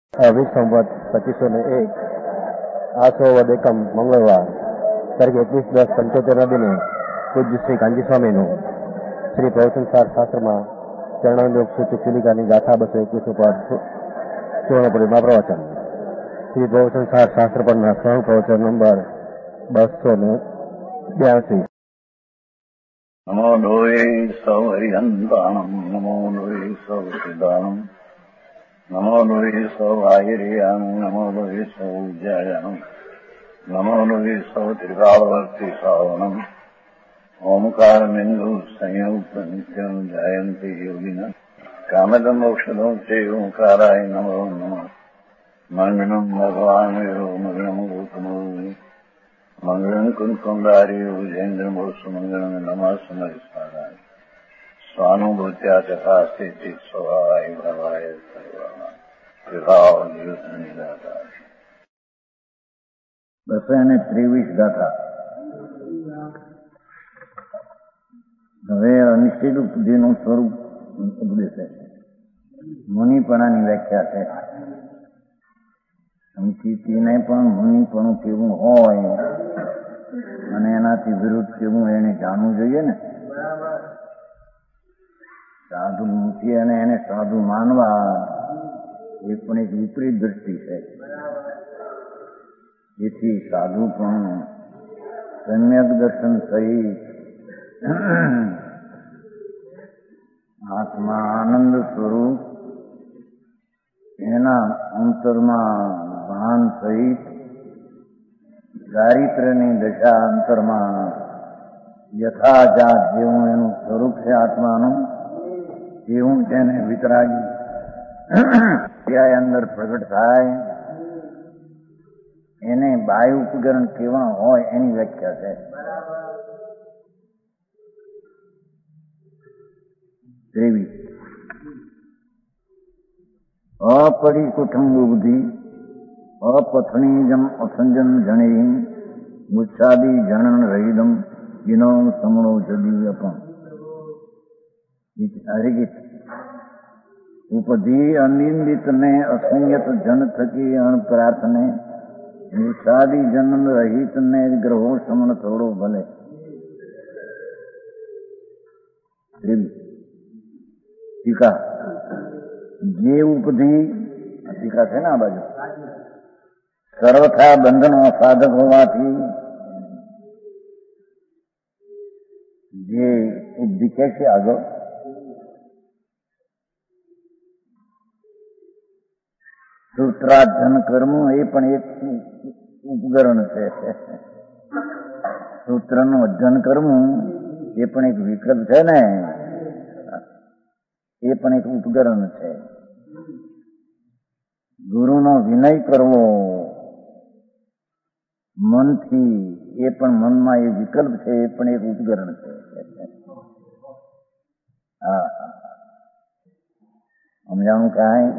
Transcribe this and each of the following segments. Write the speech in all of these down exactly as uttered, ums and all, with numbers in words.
વીસ સંવત પચીસો ને એક આસો વદ એકમ મંગળવાર તારીખ એકવીસ દસ પંચોતેર ના દિને પૂજ્ય શ્રી કાંજી સ્વામીનું શ્રી પ્રવચનસાર શાસ્ત્રમાં ચરણાંજોગ સૂચક ચુલિકાની ગાથા બસો એકવીસ ઉપર સુવર્ણપુરીમાં પ્રવચન. શ્રી પ્રવચનસાર શાસ્ત્ર પરના સ્વયં પ્રવચન નંબર બસો ને બ્યાસી. નમો લોહે સૌ હરિહંતાણમ નમો લોહે સૌ સિદ્ધાણમ નમો લોહે સૌ આયર્યામ નમો લોહે સૌ ઉજ્જાયનમ નમો લોહે સૌ ત્રિકાળવર્તી શ્રાવણમ ઓમકાર બિંદુ સંયુક્ત નિત્યમ જયંતિ યોગિન કામદમ મોક્ષદો તે ઓંકારાય નમો નમઃ. મંગળમ ભગવાન વિરો મંગળમ ગૌતમો મંગળમ કુંકુંડાર્યો જૈન્દ્ર મોક્ષ મંગળમ નમઃ સમય સ્વાનુભૂત્યા તથા સ્થિતિ સ્વભાવાય ભવાય સર્વમાં વિભાવ દિવસની ગાથા બસો અને ત્રેવીસ ગાથા. હવે અનિશ્ચિત ઉપદેશનું સ્વરૂપ ઉપદેશ છે. મુનિપણાની વ્યાખ્યા છે. અંકિતને પણ મુનિપણું કેવું હોય અને એનાથી વિરુદ્ધ કેવું એને જાણવું જોઈએ ને. સાધુ મૂકી અને એને સાધુ માનવા એ પણ એક વિપરીત દ્રષ્ટિ છે. જેથી સાધુ પણ સમ્યક દર્શન સહિત આત્મા આનંદ સ્વરૂપ એના અંતરમાં ભાન સહિત ચારિત્ર્યની દશા અંતરમાં યથાજાત જેવું એનું સ્વરૂપ છે આત્માનું એવું તેને વિતરાગી ત્યાં અંદર પ્રગટ થાય એને બાહ્ય ઉપકરણ કેવા હોય એની વ્યાખ્યા છે. ત્રેવીસ અપરી કુટુંબ બુદ્ધિ અપથણીજમ અસંજન જણી મુચ્છાદી જણન રહિદમ વિનો સમણો જદી અપમ હરિગીત. ઉપધિ અનિંદિત ને અસંયત જન થકી અણપ્રાર્થને મુચ્છાદી જનન રહિત ને ગ્રહો સમણ થોડો ભલે. ટીકા જે ઉપધિ ટીકા છે ને આ બાજુ સર્વથા બંધનો સાધક હોવાથી જે ઉપધિ કે છે આગળ સૂત્રાધ્યન કર્મ એ પણ એક ઉપકરણ છે. સૂત્રનું અધ્યયન કરવું એ પણ એક વિકલ્પ છે ને, એ પણ એક ઉપકરણ છે. ગુરુનો વિનય કરવો મનથી એ પણ મનમાં એ વિકલ્પ છે, એ પણ એક ઉપકરણ છે. હા સમજાણું કાંઈ?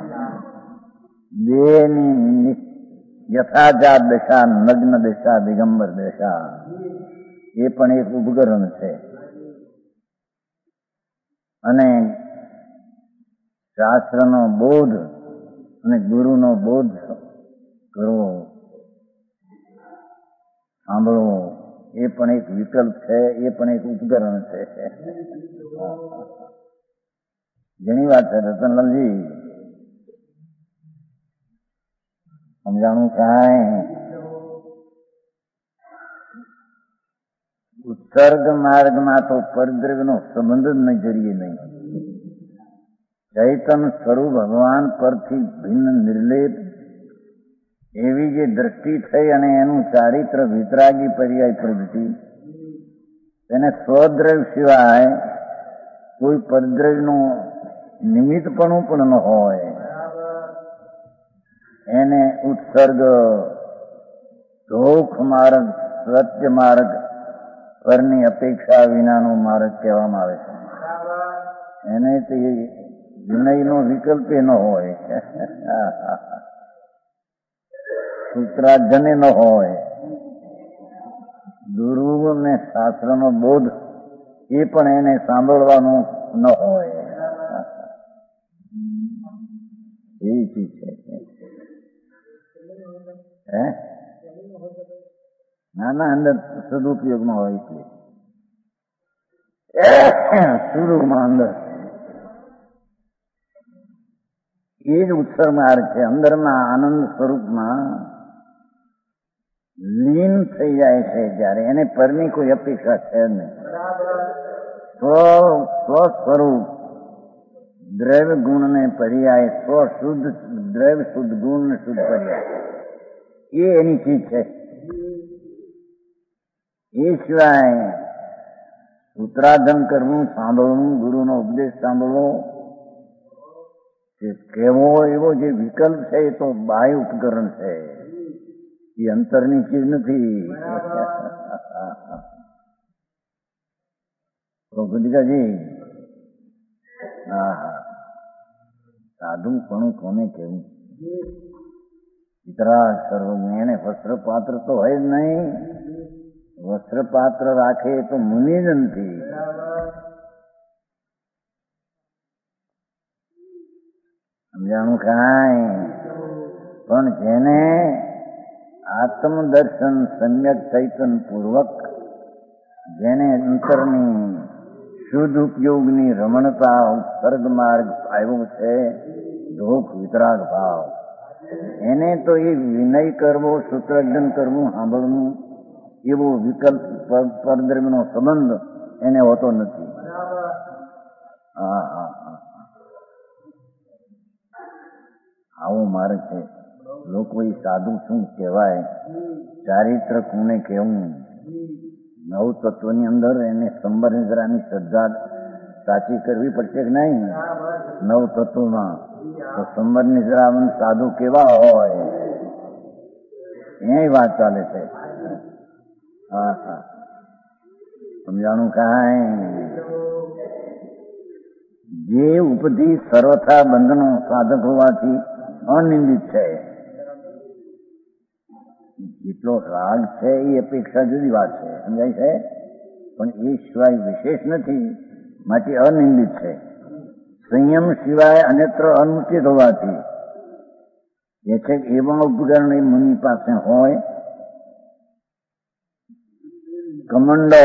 દેહની યથાજાત દશા, નગ્ન દશા, દિગંબર દશા એ પણ એક ઉપકરણ છે. અને શાસ્ત્રનો બોધ અને ગુરુનો બોધ કરવો, સાંભળવો એ પણ એક વિકલ્પ છે, એ પણ એક ઉપકરણ છે. ઘણી વાત છે રતનલાલજી, સમજાણું કાંઈ? ઉત્સર્ગ માર્ગમાં તો પરદ્રવ્યનો સંબંધ જ નજરીએ નહીં. ચૈતન્ય સ્વરૂપ ભગવાન પરથી ભિન્ન નિર્લેપ એવી જે દ્રષ્ટિ થઈ અને એનું ચારિત્ર વિતરાગી પર્યાય પ્રગતિ, તેને સ્વદ્રવ્ય સિવાય કોઈ પરદ્રવ્યનું નિમિત્તપણું પણ ન હોય. એને ઉત્સર્ગ, ધોખ માર્ગ, સત્ય માર્ગ પરની અપેક્ષા વિનાનો માર્ગ કહેવામાં આવે છે. એને તે વિનયનો વિકલ્પ ન હોય, સૂત્રાધ્યન ન હોય, ગુરુ અને શાસ્ત્રનો બોધ એ પણ એને સાંભળવાનો ન હોય. એવી ચીજ છે. હે ના ના અંદર સદુપયોગમાં હોય એટલે શુરુમાં અંદર એ જ ઉત્સર માર્ગ છે. અંદરના આનંદ સ્વરૂપમાં લીન થઈ જાય છે જયારે એને પરની કોઈ અપેક્ષા છે નહીં. સ્વ સ્વરૂપ દ્રવ્ય ગુણ ને પર્યાય, સ્વ શુદ્ધ દ્રવ્ય શુદ્ધ ગુણ ને શુદ્ધ પર્યાય, એ એની ચીજ છે. એ સિવાય સૂત્રાધન કરવું, સાંભળવું, ગુરુનો ઉપદેશ સાંભળવો, કે કેવો એવો જે વિકલ્પ છે એ તો બાહ્ય ઉપકરણ છે, એ અંતરની ચીજ નથી. ગુજગાજી હા હા સાધુ પણ કોને કેવું? ઇતરા સર્વજ્ઞ એને વસ્ત્રપાત્ર તો હોય જ નહીં. વસ્ત્રપાત્ર રાખે તો મુનિ જ નથી. સમજાણું કાંઈ? પણ જેને આત્મદર્શન સમ્યક ચૈતન પૂર્વક, જેને અંતરની શુદ્ધ ઉપયોગની રમણતા ઉત્સર્ગ માર્ગ આવ્યો છે, ધોક વિતરાગ ભાવ, એને તો એ વિનય કરવો, સૂત્રાર્જન કરવું, સાંભળવું, એવો વિકલ્પ પરદ્રવ્યનો સંબંધ એને હોતો નથી. હા હા હા આવો માર્ગ છે. લોકો એ સાધુ શું કહેવાય, ચારિત્ર કોને કહેવું? નવ તત્વની અંદર એને સંબર નિદ્રાની શ્રદ્ધા સાચી કરવી પડશે કે નહીં? નવ તત્વમાં તો સંબર નિદ્રાવન સાધુ કેવા હોય એ વાત ચાલે છે. હા હા સમજાણું કાંઈ? જે ઉપધી સર્વથા બંધનો સાધક હોવાથી અનિંદિત છે. જેટલો રાગ છે એ અપેક્ષા જુદી વાત છે, સમજાય છે? પણ એ સિવાય વિશેષ નથી, માટે અનિંદિત છે. સંયમ સિવાય અન્યત્ર અનુચિત હોવાથી એ છે એવા ઉપકરણ એ મુનિ પાસે હોય. કમંડો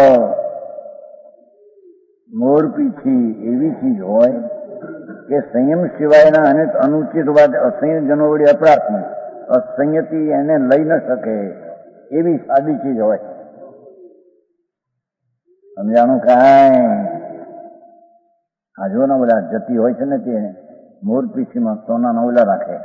મોરપીછી એવી ચીજ હોય કે સંયમ સિવાયના અનેક અનુચિત હોવાથી અસંયજનો વડે અપ્રાપ્ત, અસંયતિ એને લઈ ન શકે એવી સાદી ચીજ હોય. સમજાણું કાંઈ? આ જો ના બધા જતી હોય છે ને તે મોરપીછીમાં સોનાના ઓલા રાખે.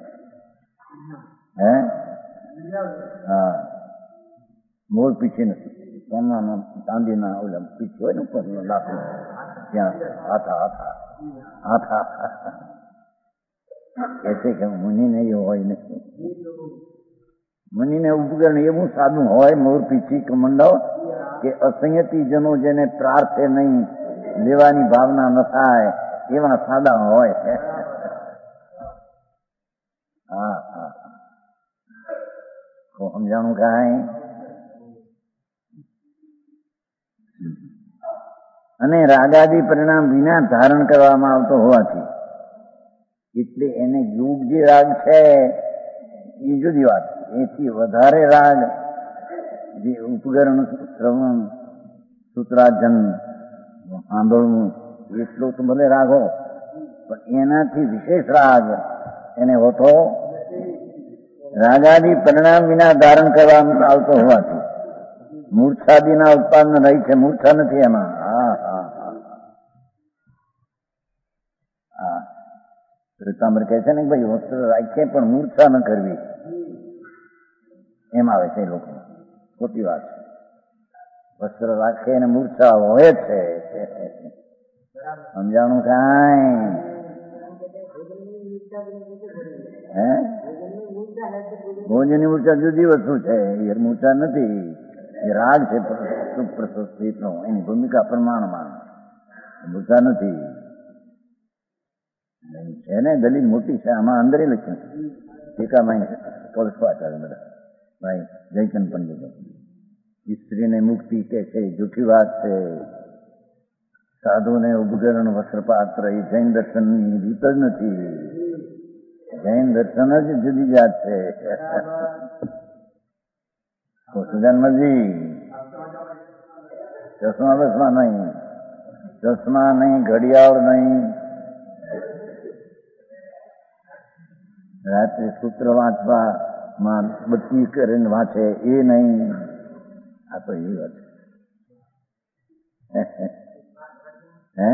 હે હા મોરપીછી નથી, સોનાના ચાંદીના ઓલા પીછી હોય ને ઉપર લાકડું, ત્યાં હાથા હાથા હાથા એ છે કે મુનિને એવું હોય નથી. મુનિને ઉપકરણ એવું સાદું હોય, મોરપીછી કમંડો, કે અસંયતિ જનો જેને પ્રાર્થે નહીં, લેવાની ભાવના ન થાય એવા સાદા હોય. હા હા સમજાણું કાંઈ? અને રાગાદી પરિણામ વિના ધારણ કરવામાં આવતો હોવાથી એટલે એને યુગ જે રાગ છે એ જુદી વાત. એથી વધારે રાગ જે ઉપકરણ શ્રવણ સૂત્રાજન સાંભળવું એટલો તો ભલે રાગ હો, પણ એનાથી વિશેષ રાગ એને હોતો. રાગાદી પરિણામ વિના ધારણ કરવામાં આવતો હોવાથી મૂર્છાદીના ઉત્પાદન રહી છે, મૂર્છા નથી એમાં. હા હા હા હા શ્વેતાંબર કહે છે ને ભાઈ વસ્ત્ર રાખીએ પણ મૂર્છા ન કરવી, એમ આવે છે લોકો. ખોટી વાત છે. વસ્ત્ર રાખે અને મૂર્છા હોય છે. સમજાણું કાંઈ? હે ભોજનની મૂર્છા જુદી વસ્તુ છે, એ મૂર્છા નથી, એ રાગ છે સુપ્રશસ્તિનો, એની ભૂમિકા પ્રમાણમાં, મૂર્છા નથી. છે ને દલીલ મોટી છે, આમાં અંદર લખ્યું ટીકામાં કળસવા ચાલે બધા ભાઈ જયચંદ પંડિતો. સ્ત્રીને મુક્તિ કે છે જૂઠી વાત છે. સાધુને ઉપકરણ વસ્ત્રપાત્ર એ જૈન દર્શનની રીત જ નથી. જૈન દર્શન જ જુદી જાત છે. સુજાનજી ચશ્મા બસમાં નહીં, ચશ્મા નહીં, ઘડિયાળ નહીં, રાત્રે સૂત્ર વાંચવામાં બત્તી કરીને વાંચે એ નહીં. આ તો એવી વાત છે. હે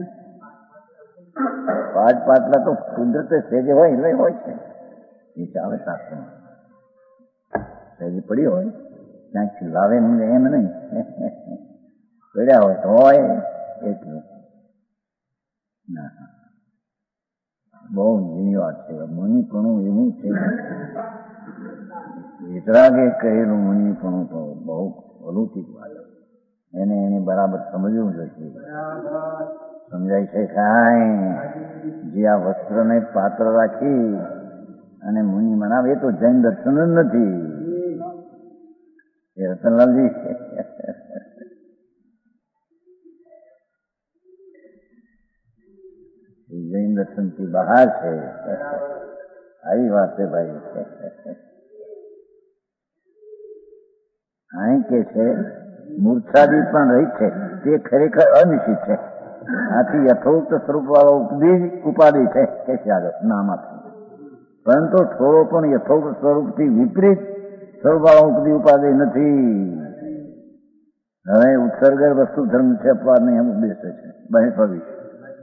પાંચ પાટલા તો કુદરતે સેજે હોય એટલે હોય છે, એ ચાલે શાસ્ત્રમાં. સેજી પડી હોય ક્યાંક લાવે એમ નહીં, પડ્યા હોય તો હોય એટલું. ના બહુ ઝીણી વાત છે. મુનિપણું એવું છે, વિતરાગે કહેલું મુનિપણું તો બહુ અલૌકિક વાત. એને એને બરાબર સમજવું જોઈએ. સમજાય છે કાંઈ? જે આ વસ્ત્રને પાત્ર રાખી અને મુનિ મનાવે એ તો જૈન દર્શન જ નથી. એ રતનલાલજી જૈન દર્શન થી બહાર છે. આવી વાત છે ભાઈ. અહીં કે છે મૂર્છાદી પણ રહી છે તે ખરેખર અનિશ્ચિત છે. આથી યથોક્ત સ્વરૂપ વાળો ઉપદેશ ઉપાધિ છે કે નામાંથી, પરંતુ થોડો પણ યથોક્ત સ્વરૂપથી વિપરીત સ્વરૂપ વાળો ઉપદી ઉપાધિ નથી. હવે ઉત્સર્ગ વસ્તુ ધર્મ છે, અપવાદ નહીં એમ ઉપદેશ છે. બહે ભવિષ્ય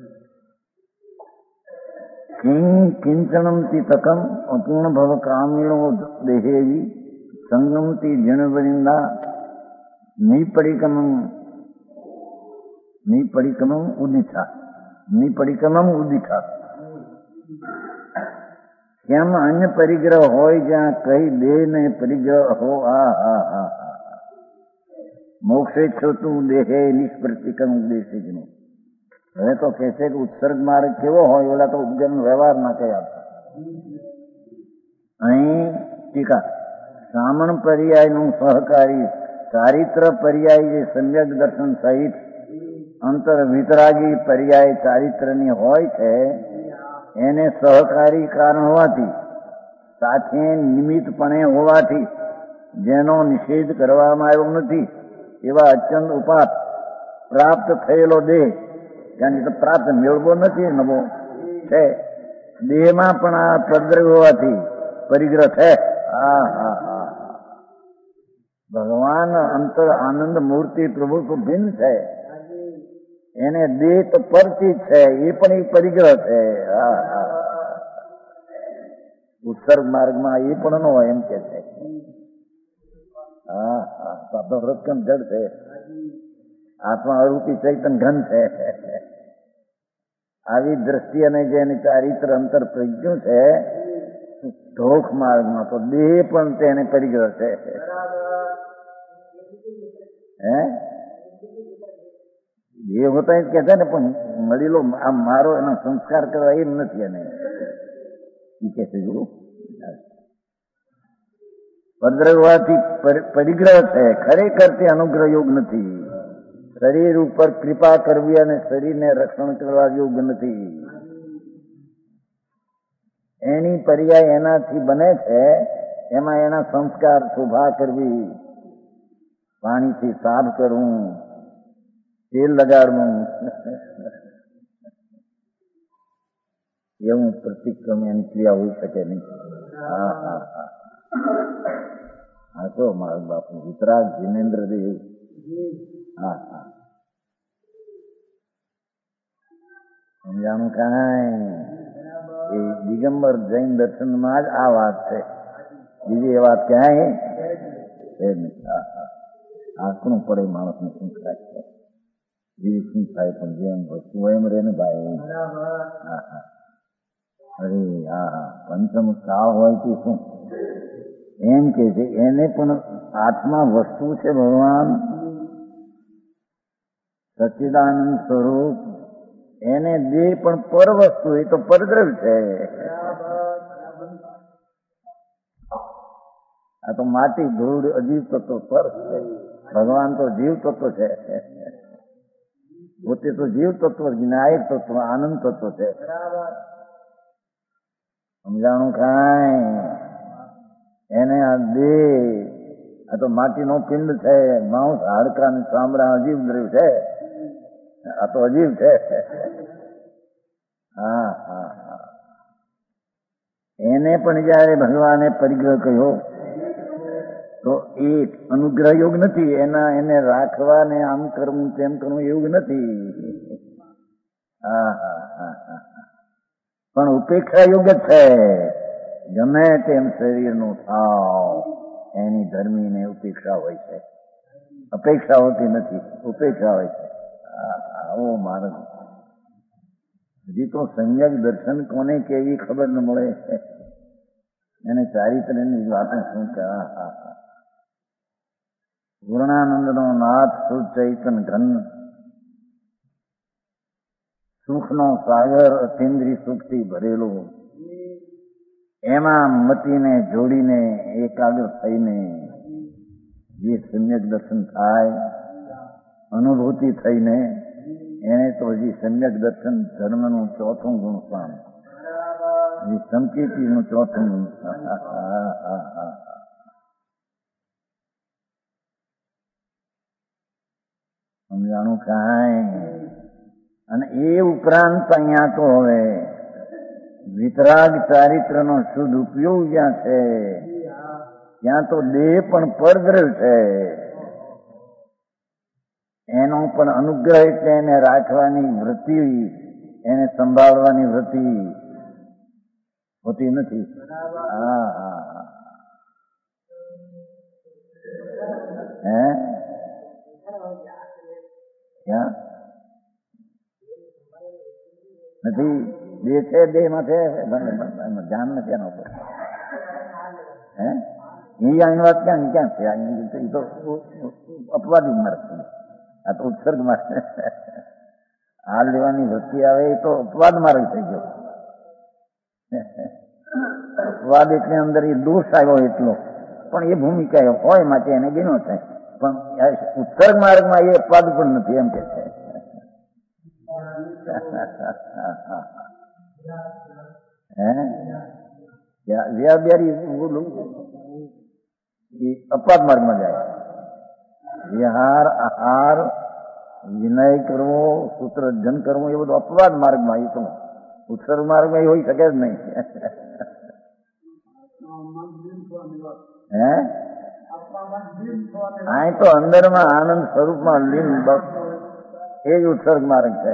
કિંચનમતી તકમ અપૂર્ણ ભવ કામિણો દેહેવી સંગમતી જનવરિંદા નિપરિકમમ નિપરિકમમ ઉદિઠા નિપરિકમમ ઉદિઠા. કેમ અન્ય પરિગ્રહ હોય જ્યાં કઈ દેહ ને પરિગ્રહ હો. આ હા હા હા મોક્ષે છો તું દેહે નિષ્પ્રતિકમ ઉદ્દેશિક નું. હવે તો કે છે કે ઉત્સર્ગ માર્ગ કેવો હોય, ઓલા તો ઉપજન વ્યવહાર ના કયા. અહીં ટીકા સામણ પર્યાય નું સહકારી ચારિત્ર પર્યાય જે સમ્યક દર્શન સહિત અંતર વિતરાગી પર્યાય ચારિત્રની હોય છે, એને સહકારી કારણ હોવાથી સાથે નિમિત્તપણે હોવાથી જેનો નિષેધ કરવામાં આવ્યો નથી એવા અત્યંત ઉપાત પ્રાપ્ત થયેલો દેહ, કારણ કે પ્રાપ્ત મેળવો નથી, નવો છે. દેહમાં પણ આ પ્રદ્રવ હોવાથી પરિગ્રહ છે. હા હા હા ભગવાન અંતર આનંદ મૂર્તિ પ્રભુ તો ભિન્ન છે. એને દેહ તો પરથી છે, એ પણ એક પરિગ્રહ છે. હા હા ઉત્સર્ગ માર્ગમાં એ પણ ન હોય એમ કે છે. હા હા તો રત્કમ જડ છે, આત્મા અરૂપી ચૈતન ઘન છે. આવી દ્રષ્ટિ અને જેની ચારિત્ર અંતર પ્રજ્ઞું છે ઢોખ માર્ગમાં તો દેહ પણ તેને પરિગ્રહ છે. હે દેહ હોતા કે છે ને, પણ મળેલો આમ મારો એનો સંસ્કાર કરવા એમ નથી. એને એ કે છે ગુરુ પદ્રવવાથી પરિગ્રહ છે, ખરેખર તે અનુગ્રહ યોગ નથી. શરીર ઉપર કૃપા કરવી અને શરીરને રક્ષણ કરવા યોગ નથી. એની પર્યાય એનાથી બને છે, એમાં એના સંસ્કાર શોભા કરવી, પાણીથી સાફ કરવું, તેલ લગાડવું, એવું પ્રતિક્રમ એની ક્રિયા હોઈ શકે નહીં. હા હા હા હા તો મારા બાપુ વિતરાગ જીનેન્દ્ર દેવ. હા હા સમજાણું કાંઈ? એ દિગંબર જૈન દર્શનમાં જ આ વાત છે, બીજી એ વાત ક્યાંય છે નહીં. હા હા આંકડું પડે માણસને શું થાય છે, બીજું શું થાય, પણ જેમ વસ્તુ એમ રહે ને ભાઈ. હા હા અરે હા હા પંચમ કાળ હોય કે શું એમ કે છે, એને પણ આત્મા વસ્તુ છે. ભગવાન સચ્ચિદાનંદ સ્વરૂપ, એને દેહ પણ પર વસ્તુ, એ તો પરદ્રવ છે. આ તો માટી ધૂળ અજીવ તત્વ પર છે. ભગવાન તો જીવ તત્વ છે, પોતે તો જીવ તત્વ, જ્ઞાયક તત્વ, આનંદ તત્વ છે. સમજાણું કાંઈ એને આ દેહ આ તો માટીનો પિંડ છે, માંસ હાડકા ને ચામડા અજીબ દ્રવ્ય છે, આ તો અજીબ છે. હા હા હા એને પણ જયારે ભગવાને પરિગ્રહ કર્યો તો એ અનુગ્રહ યોગ નથી, એના એને રાખવા ને આમ કરવું તેમ કરવું એવું નથી. હા હા હા હા પણ ઉપેક્ષા યોગ જ છે. ગમે તેમ શરીરનું થાવ એની ધર્મીને ઉપેક્ષા હોય છે, અપેક્ષા હોતી નથી, ઉપેક્ષા હોય છે. આવો માર્ગ હજી તો સંયક દર્શન કોને કેવી ખબર ન મળે એને ચારિત્ર્યની વાતો શું કે પૂર્ણાનંદ નો નાથ શુદ્ધ ચૈતન ઘન સુખનો સાગર અતિન્દ્રિય સુખથી ભરેલો, એમાં મતીને જોડીને એકાગ્ર થઈને જે સમ્યક દર્શન થાય, અનુભૂતિ થઈને એને તો હજી સમ્યક દર્શન ધર્મનું ચોથું ગુણસ્થાન, સંકેતીનું ચોથું ગુણસ્થાન. સમજાણું કાંઈ? અને એ ઉપરાંત અહીંયા તો હવે વિતરાગ ચારિત્રનો શુદ્ધ ઉપયોગ જ્યાં છે ત્યાં તો દેહ પણ પરદ્રવ્ય છે, એનો પણ અનુગ્રહ એટલે એને રાખવાની વૃત્તિ, એને સંભાળવાની વૃત્તિ હોતી નથી. હા હા હે ક્યાં નથી? બે છે, બે માં છે, ધ્યાન નથી એના ઉપર. હે અહીં વાત ક્યાં ક્યાં છે? એ તો અપવાદી માર્ગ છે, આ તો ઉત્સર્ગ માર્ગ છે. હાલ લેવાની વૃત્તિ આવે એ તો અપવાદ માર્ગ થઈ ગયો. અપવાદ એટલે અંદર એ દોષ આવ્યો એટલો, પણ એ ભૂમિકા હોય માટે એને ગીનો છે. પણ ઉત્સર્ગ માર્ગમાં એ અપવાદ પણ નથી એમ કે છે. હે વ્યાબ્યારી અપવાદ માર્ગમાં જાય. વિહાર, આહાર, વિનય કરવો, સૂત્રજન કરવું એ બધું અપવાદ માર્ગમાં, એ તો ઉત્સર્ગ માર્ગમાં એ હોઈ શકે જ નહીં. હે આ તો અંદરમાં આનંદ સ્વરૂપમાં લીન, બસ એ જ ઉત્સર્ગ માર્ગ છે.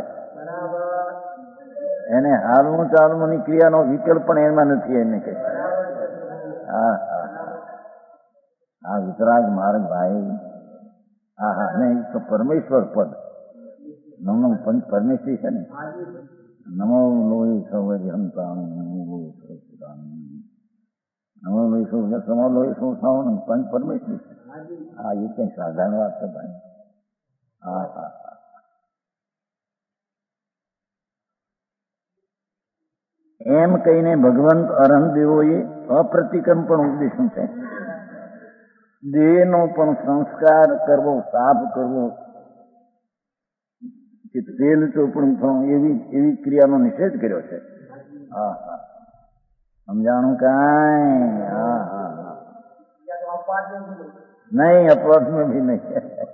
એને હાલવું ચાલવુંની ક્રિયાનો વિકલ્પ પણ એમાં નથી. એને કે હા હા આ વિતરાગ માર્ગ ભાઈ. હા હા નહીં તો પરમેશ્વર પદ નમો પંચ પરમેશ્વરી છે ને. નમો લોહી સૌરી હંતાણું, નમો લોહી સૌરાણું, નમો લોહી સૌ સમો લોહી સૌ સાવણ પંચ પરમેશ્વરી. હા એ કઈ સાધારણ વાત છે ભાઈ. હા હા એમ કહીને ભગવંત અરહંતદેવોએ અપ્રતિક્રમ પણ ઉપદેશું છે. દેહનો પણ સંસ્કાર કરવો, સાફ કરવો, કે તેલ ચોપડું થવું, એવી એવી ક્રિયાનો નિષેધ કર્યો છે. હા હા સમજાણું કાંઈ? હા હા હા નહીં, અપવાદમાં ભી નહીં.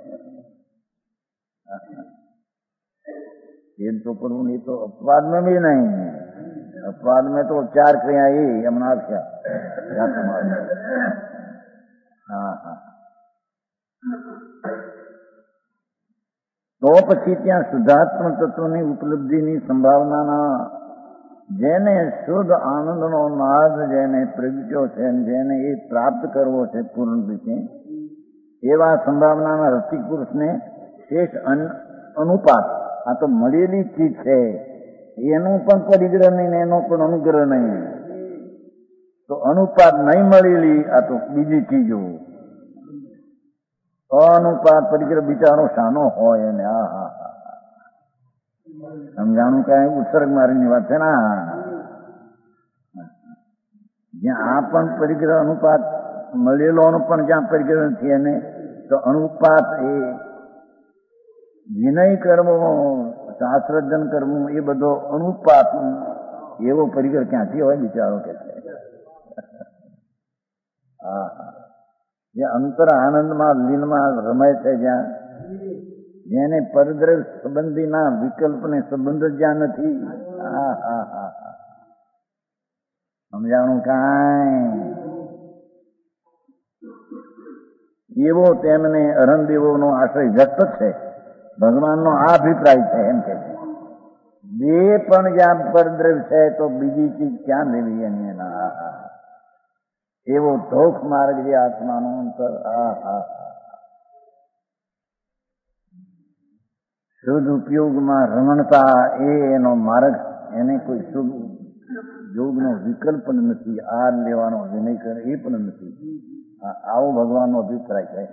તેલ ચોપડવું એ તો અપવાદમાં ભી નહીં. अपवाद में तो चार क्रिया ही यमुना क्या હા હા તો પછી ત્યાં શુદ્ધાત્મ તત્વની ઉપલબ્ધિની સંભાવનાના જેને શુદ્ધ આનંદનો નાદ જેને પ્રગટ્યો છે, જેને એ પ્રાપ્ત કરવો છે પૂર્ણ રીતે, એવા સંભાવનાના રસિક પુરુષને શેષ અનુપાત, આ તો મળેલી ચીજ છે, એનું પણ પરિગ્રહ નહીં, એનો પણ અનુગ્રહ નહીં, તો અનુપાત નહીં મળેલી આ તો બીજી ચીજો. અનુપાત પરિગ્રહ બિચારો શાનો હોય એને. હા હા હા સમજાણું કઈ? ઉત્સર્ગ માર્ગની વાત છે ને. જ્યાં આ પણ પરિગ્રહ અનુપાત મળેલો પણ જ્યાં પરિગ્રહ નથી એને તો અનુપાત એ વિનય કરવો, શાસ્ત્રજન કરવું, એ બધો અનુપાત એવો પરિકર ક્યાંથી હોય બિચારો કે છે. હા હા, જે અંતર આનંદમાં લીનમાં રમે છે, જ્યાં જેને પરદ્રવ્ય સંબંધીના વિકલ્પને સંબંધ જ્યાં નથી. હા હા હા હા, સમજાણું કાંઈ? એવો તેમને અરણદેવોનો આશ્રય વ્યક્ત છે. ભગવાનનો આ અભિપ્રાય છે. એમ કે છે જે પણ જ્યાં પરદ્રવ્ય છે તો બીજી ચીજ ક્યાં લેવી એની. એવો ધોખ માર્ગ જે આત્માનો અંતર. હા હા હા, શુદ્ધ ઉપયોગમાં રમણતા એ એનો માર્ગ. એને કોઈ શુભ યોગનો વિકલ્પ નથી. આ લેવાનો વિનય કરે એ પણ નથી. આવો ભગવાનનો અભિપ્રાય છે.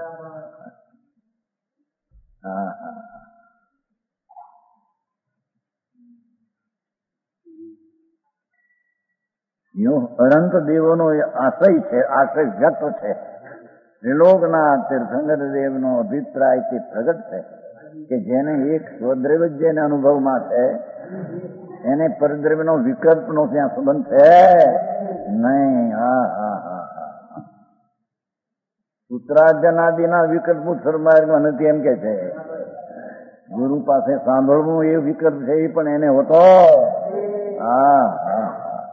હા હા, અનંત દેવોનો આશ્રય છે, આશ્રય વ્યક્ત છે. ત્રિલોકના તીર્થંકર દેવનો અભિપ્રાય તે પ્રગટ છે કે જેને એક સ્વદ્રવ્ય જેને અનુભવમાં છે, એને પરદ્રવ્યનો વિકલ્પનો ત્યાં સંબંધ છે નહીં. હા હા હા હા, સૂત્રાજનાદિના વિકલ્પ સન્માર્ગમાં નથી એમ કે છે. ગુરુ પાસે સાંભળવું એ વિકલ્પ છે, એ પણ એને હોતો. હા હા,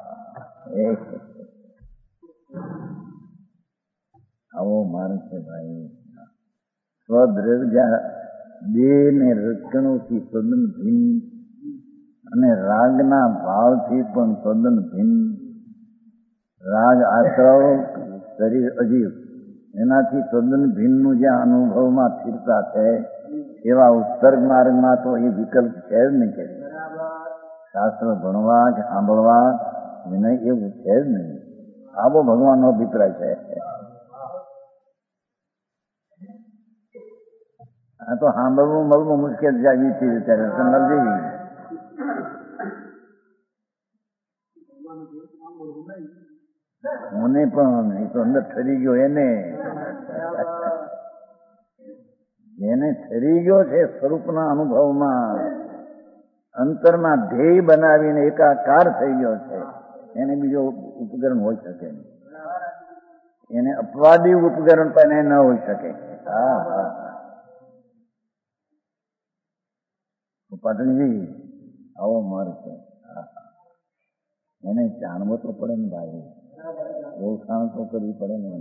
આવો માર્ગ છે ભાઈ. સ્વદ્રવ્ય દેહ ને રચકણોથી તદ્દન ભિન્ન અને રાગના ભાવથી પણ તદ્દન ભિન્ન. રાગ આશ્રવ શરીર અજીવ એનાથી તદ્દન ભિન્નનું જ્યાં અનુભવમાં સ્થિરતા છે એવા ઉત્સર્ગ માર્ગમાં તો એ વિકલ્પ છે જ નહીં. કે શાસ્ત્ર ભણવા કે સાંભળવા વિનય એવું છે જ નહીં. આવો ભગવાનનો અભિપ્રાય છે. આ તો સાંભળવું મળવું મુશ્કેલ જાય વીતી અત્યારે સમજી. મને પણ એ તો અંદર ઠરી ગયો. એને એને ઠરી ગયો છે સ્વરૂપના અનુભવમાં, અંતરમાં ધ્યેય બનાવીને એકાકાર થઈ ગયો છે. એને બીજો ઉપકરણ હોઈ શકે નહીં. એને અપવાદી ઉપકરણ પણ ન હોઈ શકે. હા હા, પાટણજી આવો માર્ગ છે. એને જાણવો તો પડે ને ભાઈ, ઓળખાણ તો કરવી પડે ને.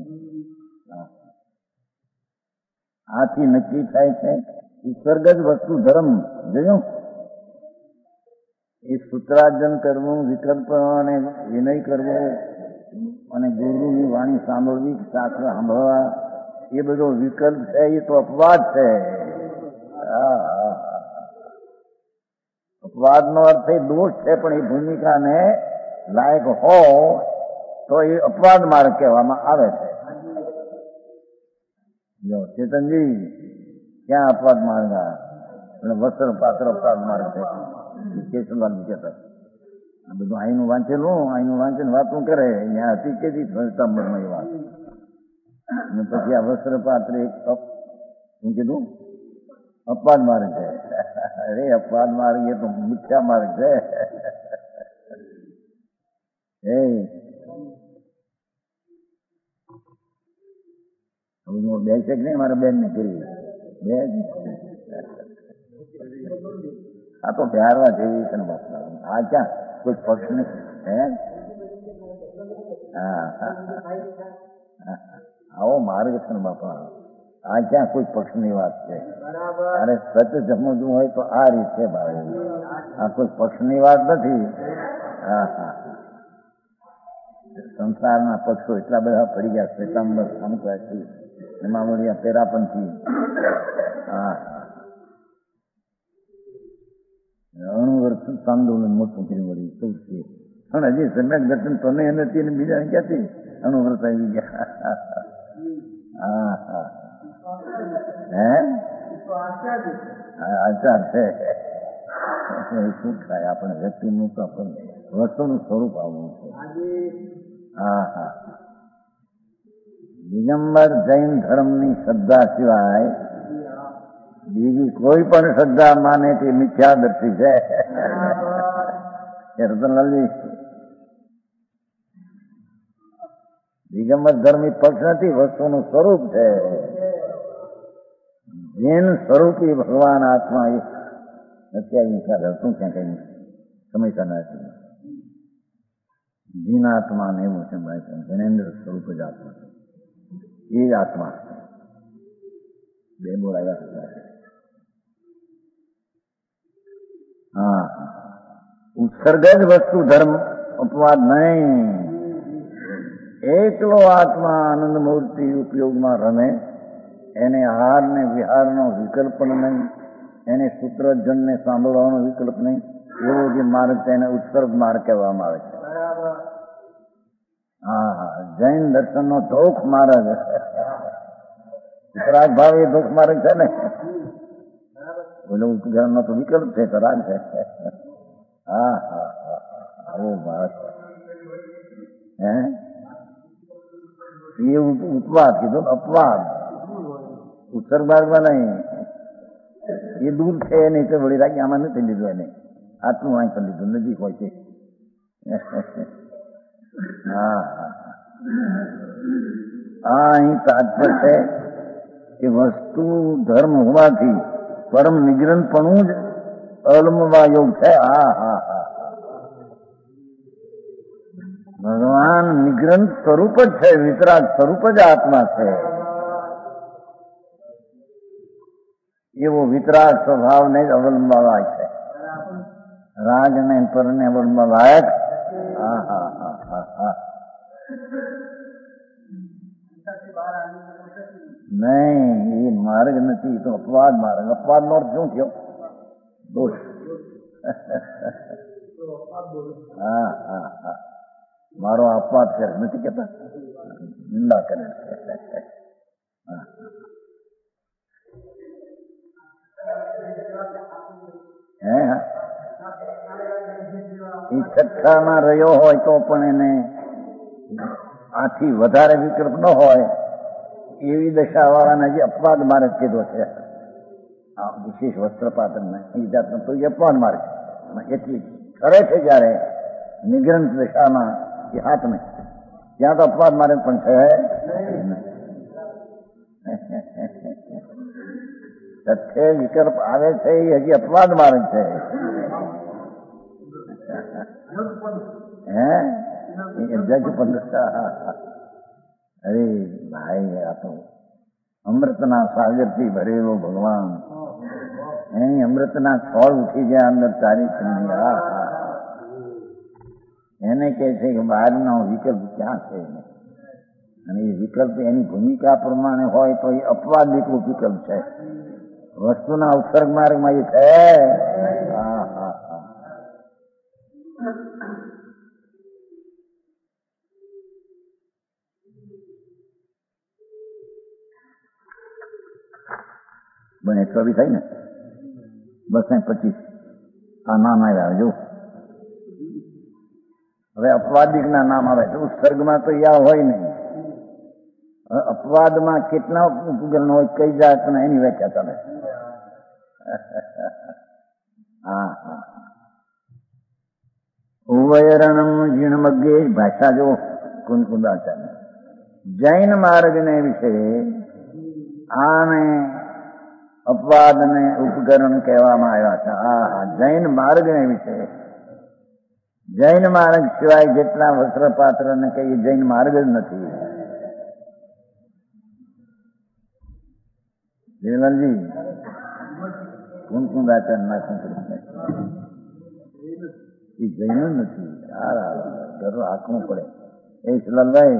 આથી નક્કી થાય છે ઉત્સર્ગ જ વસ્તુ ધર્મ. જોયું, એ સૂત્રાર્જન કરવું, વિકલ્પ અને વિનય કરવો અને ગુરુની વાણી સાંભળવી, શાસ્ત્ર સાંભળવા, એ બધો વિકલ્પ છે. એ તો અપવાદ છે. હા હા, અપવાદનો અર્થ એ દોષ છે, પણ એ ભૂમિકાને લાયક હો તો એ અપવાદ માર્ગ કહેવામાં આવે છે. જો ચેતનજી, ક્યાં અપવાદ માર્ગ? વસ્ત્ર પાત્ર અપવાદ માર્ગ છે. કેશવલાલ કહેતા આ બધું અહીંનું વાંચેલું, અહીંનું વાંચીને વાતું કરે. અહીંયા હતી કેથી સપ્ટેમ્બરમાં એ વાત. અને પછી આ વસ્ત્ર પાત્ર એક શું કીધું? અપવાદ માર્ગ છે. અરે અપવાદ માર્ગ એ તો મિથ્યા માર્ગ છે. એ બે છે કે નહીં મારા બેન ને કરી બે. આ તો બિહારવા જેવી છે ને બાપા. આ ક્યાં કોઈ પક્ષ નહીં. હે હા આવો માર્ગ છે ને બાપા. આ ક્યાં કોઈ પક્ષની વાત છે? અરે સત્ય સમજવું હોય તો આ રીત છે ભાઈ. આ કોઈ પક્ષની વાત નથી. હા હા, સંસારના પક્ષો એટલા બધા પડી ગયા. શ્વેતાંબર અનુપ્રાચી એમાં મળ્યા પેરાપંથી. હા હા, અણુવર્ષ આંદોલન મોટું કરી મળ્યું શું છે. પણ હજી સમ્યક દર્શન તો નહીં નથી અને બીજા ક્યાંથી અણુવર્ષ આવી ગયા. હા હા, હે આચાર છે. શું થાય આપણે વ્યક્તિનું તો આપણને વસ્તુનું સ્વરૂપ આવવું છે. હા હા, દિગંબર જૈન ધર્મની શ્રદ્ધા સિવાય બીજી કોઈ પણ શ્રદ્ધા માને તે મિથ્યાદર્શી છે. એ રતનલાલજી દિગંબર ધર્મ એ પક્ષ નથી, વસ્તુનું સ્વરૂપ છે. જેન સ્વરૂપી ભગવાન આત્મા એ અત્યારે શું ક્યાં કઈ સમયસર નથી. જીન આત્મા ને એવું છે જનેન્દ્ર સ્વરૂપ જ આત્મા છે. એ જ આત્મા બે બોલાવ્યા. હા, ઉત્સર્ગ જ વસ્તુ ધર્મ, અપવાદ નહીં. એકલો આત્મા આનંદ મૂર્તિ ઉપયોગમાં રમે, એને હાર ને વિહારનો વિકલ્પ નહીં, એને સૂત્રજનને સાંભળવાનો વિકલ્પ નહીં. એવો જે માર્ગ છે એને ઉત્સર્ગ માર્ગ કહેવામાં આવે છે. હા હા, જૈન દર્શનનો ધોખ માર્ગ, વિતરાગ ભાવ એ ધોખ માર્ગ છે ને. બોલો ઉપકરણનો તો વિકલ્પ છે, તો રાગ છે. હા હા હા, આવો માર્ગ હે એ ઉપવાદ કીધું, અપવાદ. ઉત્સર્ગ માર્ગમાં નહીં, એ દૂર છે નહીં તો વળી રાખી આમાં નથી લીધું, એને આટલું વાંચ કરી લીધું, નજીક હોય છે. હા હા, આ અહીં તાત્પર્ય છે કે વસ્તુ ધર્મ હોવાથી પરમ નિગ્રહપણું જ અલમવા યોગ છે. હા હા હા, ભગવાન નિગ્રહ સ્વરૂપ જ છે, વિતરાગ સ્વરૂપ જ આત્મા છે. એવો વિતરાગ સ્વભાવને જ અવલંબવા લાયક છે. રાગ ને પરને અવલંબવા લાયક. હા હા હા હા હા, નહીં એ માર્ગ નથી, તો અપવાદ માર્ગ. અપવાદ નો અર્થ શું થયો? દોષ. હા હા હા, મારો અપવાદ કરે નથી કેતા, નિંદા કરે. હે એ છઠ્ઠામાં રહ્યો હોય તો પણ એને આથી વધારે વિકલ્પ ન હોય એવી દશા વાળાને જે અપવાદ માર્ગ કીધો છે. આ વિશેષ વસ્ત્રપાતન એ જાતનો તો એ અપવાદ માર્ગ એટલી કરે છે. જયારે નિગ્રહ દશામાં એ હાથને ત્યાં તો અપવાદ માર્ગ પણ છે. સત્ય વિકલ્પ આવે છે એ હજી અપવાદ માર્ગ છે. હે જજ પંદર. અરે ભાઈ, આ તો અમૃતના સાગરથી ભરેલો ભગવાન, એની અમૃતના છોડ ઉઠી ગયા અંદર તારી ચંદી. હા હા, એને કહે છે કે બહારનો વિકલ્પ ક્યાં છે, અને એ વિકલ્પ એની ભૂમિકા પ્રમાણે હોય તો એ અપવાદ વિકલ્પ વિકલ્પ છે. વસ્તુના ઉત્સર્ગ માર્ગમાં એ છે. હા હા હા, બને ચોવીસ થાય ને, બસ ને પચીસ આ નામ આવ્યા. જો હવે અપવાદિક ના નામ આવે તો ઉત્સર્ગમાં તો યા હોય નહીં. અપવાદમાં કેટલા ઉપકરણ હોય, કઈ જાતના, એની વ્યાખ્યા ચાલે. હા હા, ઉવયરણમ જીણમગ્ગે ભાષા જો કુંકુદાચાર્ય જૈન માર્ગને વિશે આને અપવાદને ઉપકરણ કહેવામાં આવ્યા છે. હા હા, જૈન માર્ગને વિશે. જૈન માર્ગ સિવાય જેટલા વસ્ત્રપાત્ર ને કઈ જૈન માર્ગ જ નથી. દેવલજી કુંકુદાચાર્ય ના સંસ્કૃત એ જૈન નથી. ઘર હાંકવું પડે. એ શિલાલભાઈ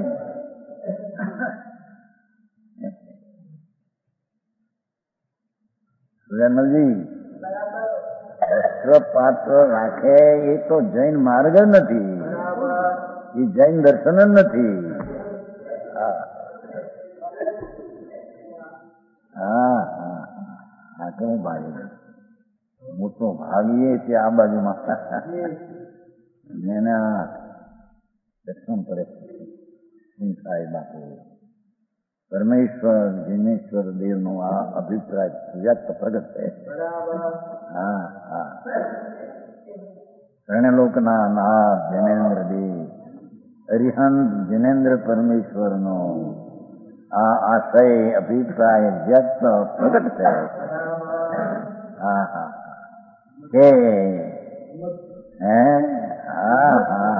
સુરેન્દ્રજી વસ્ત્રપાત્ર રાખે એ તો જૈન માર્ગ જ નથી, એ જૈન દર્શન જ નથી. હા હા હા, હાંકવું ભાઈ મોટો ભાગીએ તે આ બાજુમાં એના દર્શન કરે. શું થાય બાપુ? પરમેશ્વર જીનેશ્વર દેવનો આ અભિપ્રાય વ્યક્ત પ્રગટ છે. હા હા, ત્રણલોકના નાથ જૈનેન્દ્ર દેવ અરિહંત જૈનેન્દ્ર પરમેશ્વરનો આ આશય અભિપ્રાય વ્યક્ત પ્રગટ થયો છે. હા હા કે હે હા હા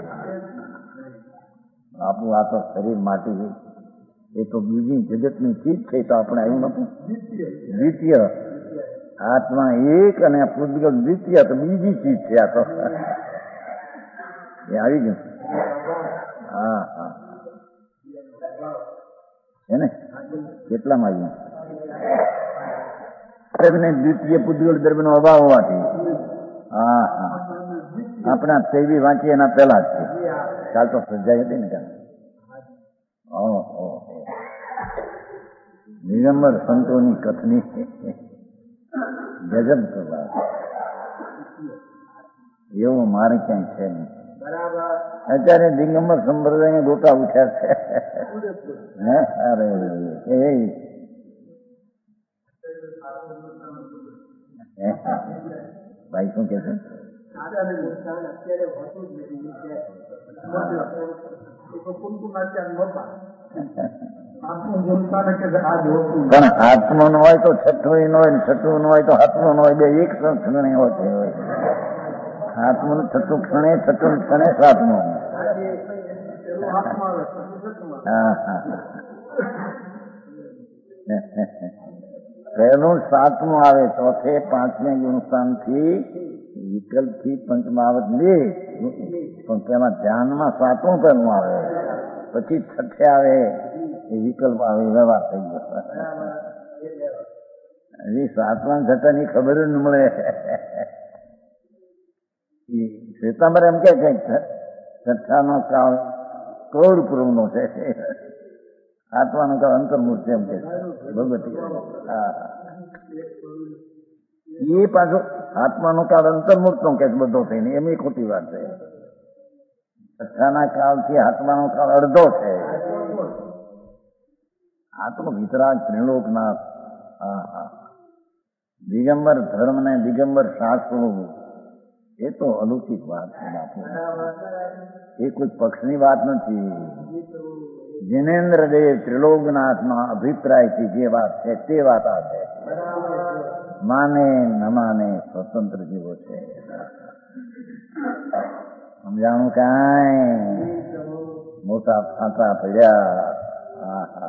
બાપુ આ તો શરીર માટી એ તો બીજી જગતની ચીજ છે. તો આપણે આવ્યું નતું દ્વિતીય આત્મા એક અને પૂતગલ દ્વિતીય તો બીજી ચીજ છે. આ તો એ આવી ગયું. હા હા છે ને કેટલામાં આવ્યું દ્વિતીય પૂતગલ દ્રવ્યનો અભાવ હોવાથી. હા હા આપણા તેવી વાંચીએ એના પહેલા જ છે. કાલ તો સજાઈ હતી ને કાલ. ઓહો દિગંબર સંતોની કથની ગજબ કરવા એવું મારે ક્યાંય છે નહીં. અત્યારે દિગંબર સંપ્રદાય ગોટા ઉઠ્યા છે. હે અરે એ ભાઈ શું કે છે? પણ હાથમાં નો હોય તો છઠ્ઠું નો હોય ને છઠ્ઠું નો હોય તો હાથમાં નો હોય. બે એક ક્ષણે હોય. હાથમાં છઠ્ઠું ક્ષણે છઠ્ઠું ક્ષણે સાતમું. હા હા પહેલું સાતમું આવે. ચોથે પાંચમે ગુણસ્થાનથી વિકલ્પથી પંચમાવત બે. પણ પેલા ધ્યાનમાં સાતમું પહેલું આવે. પછી છઠ્ઠે આવે એ વિકલ્પ આવે. વ્યવહાર થઈ ગયો. હજી સાતમા છઠ્ઠાની ખબર જ ન મળે. શ્વેતાંબર એમ કે છે છઠ્ઠાનો કાળ ક્રોધ પૂર્વનો છે. આત્માનો કાળ અંતર્મૂર્તિ એમ કે ભગવતી. હા એ પાછો આત્માનો કાળ અંતર્મૂર્તનો કે બધો થઈને એમ એ ખોટી વાત છે. છઠ્ઠાના કાળથી આત્માનો કાળ અડધો છે. આત્મ વિતરાગ ત્રિલોકનાથ. હા હા દિગંબર ધર્મ ને દિગંબર શાસ્ત્રો એ તો અલૌકિક વાત છે બાપુ. એ કોઈ પક્ષની વાત નથી. જૈનેન્દ્ર દેવ ત્રિલોકનાથના અભિપ્રાયથી જે વાત છે તે વાત આ છે. માને ન માને સ્વતંત્ર જીવો છે. સમજાણું કાંઈ મોટા ફાંટા પડ્યા. હા હા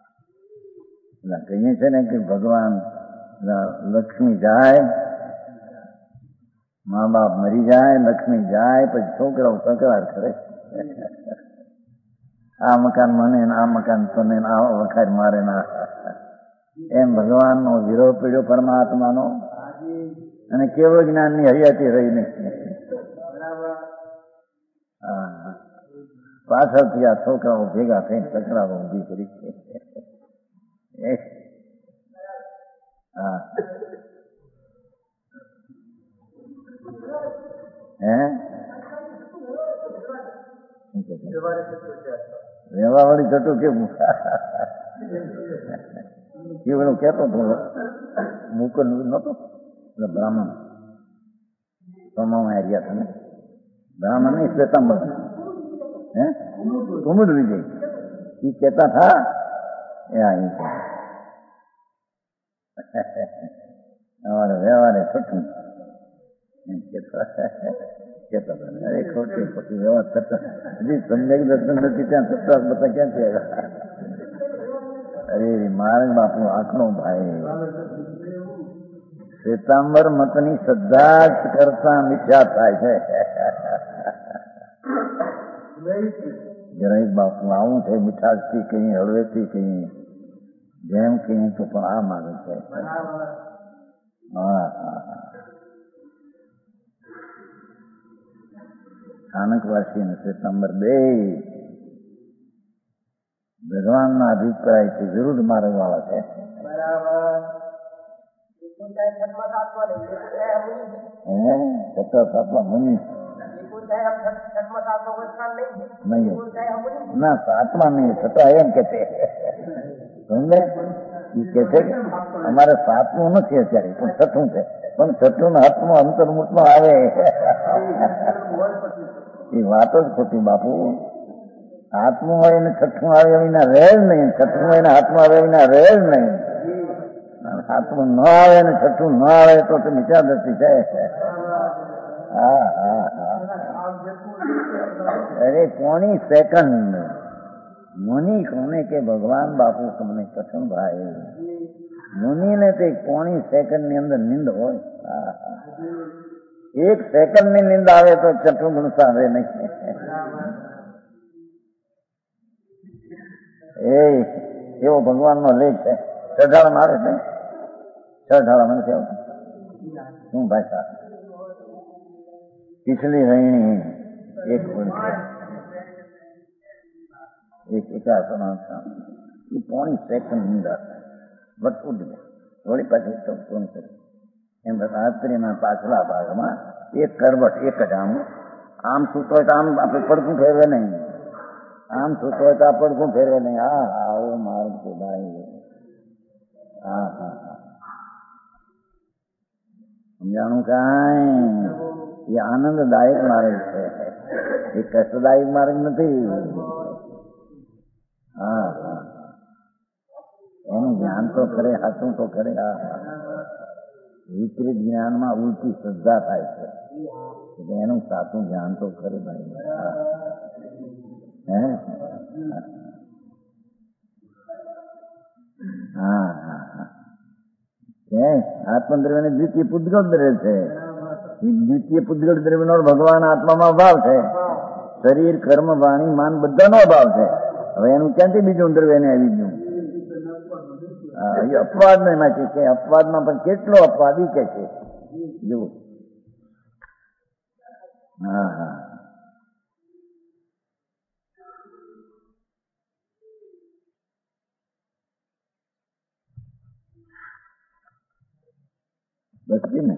કહીએ છે ને કે ભગવાન લક્ષ્મી જાય, મા બાપ મરી જાય, લક્ષ્મી જાય, પછી છોકરાઓ તકરાર કરે. આ મકાન મને આ મકાન તને આ વખાર મારે ના. એમ ભગવાનનો વિરોધ પડ્યો પરમાત્માનો. અને કેવો જ્ઞાનની હરિયાતી રહી નહીં. પાછળથી આ છોકરાઓ ભેગા થઈને તકરારો ઊભી કરી છે. હા હે રેવા વાળી ચટુ કેવું કેવું કેતો થોડો મુકુલ નતો બ્રાહ્મણ સોમામાં રહ્યા તમે બ્રાહ્મણ નહીં શ્વેતાંબર હે કુમુદ વિજય એ કેતા થા એ અહીં અમારે વ્યવહારે છઠ્ઠું અરે ખોટી ખોટી વ્યવહાર થતા હજી સમ્યક દર્શન નથી ત્યાં સત્તાસ બધા ક્યાંથી આવ્યા. અરે મારે બાપુ આંખનો ભાઈ શ્વેતાંબર મતની શ્રદ્ધા જ કરતા મિથ્યા થાય છે. જરાય બાપુ આવું છે મીઠાશથી કઈ હળવેથી કઈ જેમ કઈ તો પણ આ માને છે. હા હા સ્થાનકવાસી અને શ્વેતાંબર બે ભગવાનના અભિપ્રાયથી વિરુદ્ધ માર્ગ વાળા છે. ના સાતમા નહીં છતાં એમ કે સમજે એ કે છે કે અમારે સાતમું નથી અત્યારે, પણ છઠ્ઠું છે. પણ છઠ્ઠું ના હાથમાં અંતર્મુખમાં આવે એ વાત જ ખોટી બાપુ. હાથમાં હોય ને છઠ્ઠું આવે વિના રહે જ નહીં, છઠ્ઠું હોય ને હાથમાં આવે વિના રહે જ નહીં. હાથમાં ન આવે ને છઠ્ઠું ન આવે તો તે મિથ્યા દ્રષ્ટિ છે. હા હા હા અરે કોની સેકન્ડ મુનિ કોને કે ભગવાન બાપુ તમને કસમ ભાઈ, મુનિ ને તે કોની સેકન્ડ ની અંદર નિંદ હોય. એક સેકન્ડ ની નિંદ આવે તો છઠ્ઠું ગુણ આવે નહીં. એ એવો ભગવાન નો લેખ છે. ચઢાળમાં આવે છે, ચઢાળા મને કેવું શું ભાઈ સાહેબ પિછલી રહીણી એક એક એકાસના એ પોણી સેકન્ડ નિંદા બટ ઉડી વળી પાછી તો ફોન કરી એમ રાત્રિના પાછલા ભાગમાં એક કરવટ એક જ આમ આમ સૂતો હોય તો આમ આપણે પડખું ફેરવે નહીં, આમ સૂતો હોય તો આ પડખું ફેરવે નહીં. હા હા આવો માર્ગ છે ભાઈ. હા હા હા સમજાણું કાંઈ એ આનંદદાયક માર્ગ છે, એ કષ્ટદાયક માર્ગ નથી. હા હા એનું જ્ઞાન તો કરે, હાથું તો કરે. હા હા વિપરીત જ્ઞાનમાં ઉલટી શ્રદ્ધા થાય છે એટલે એનું સાચું જ્ઞાન તો કરે ભાઈ. હે હા હા હા આત્મદ્રવ્ય ને દ્વિતીય પૂતગળ દ્રવ્ય છે. દ્વિતીય પૂતગળ દ્રવ્ય નો ભગવાન આત્મામાં ભાવ છે. શરીર કર્મ વાણી માન બધાનો અભાવ છે. હવે એનું ક્યાંથી બીજું દ્રવ્ય ને આવી ગયું? અપવાદ ને એમાંથી છે. અપવાદમાં પણ કેટલો અપવાદી કે છે જુઓ. હા હા બસ ને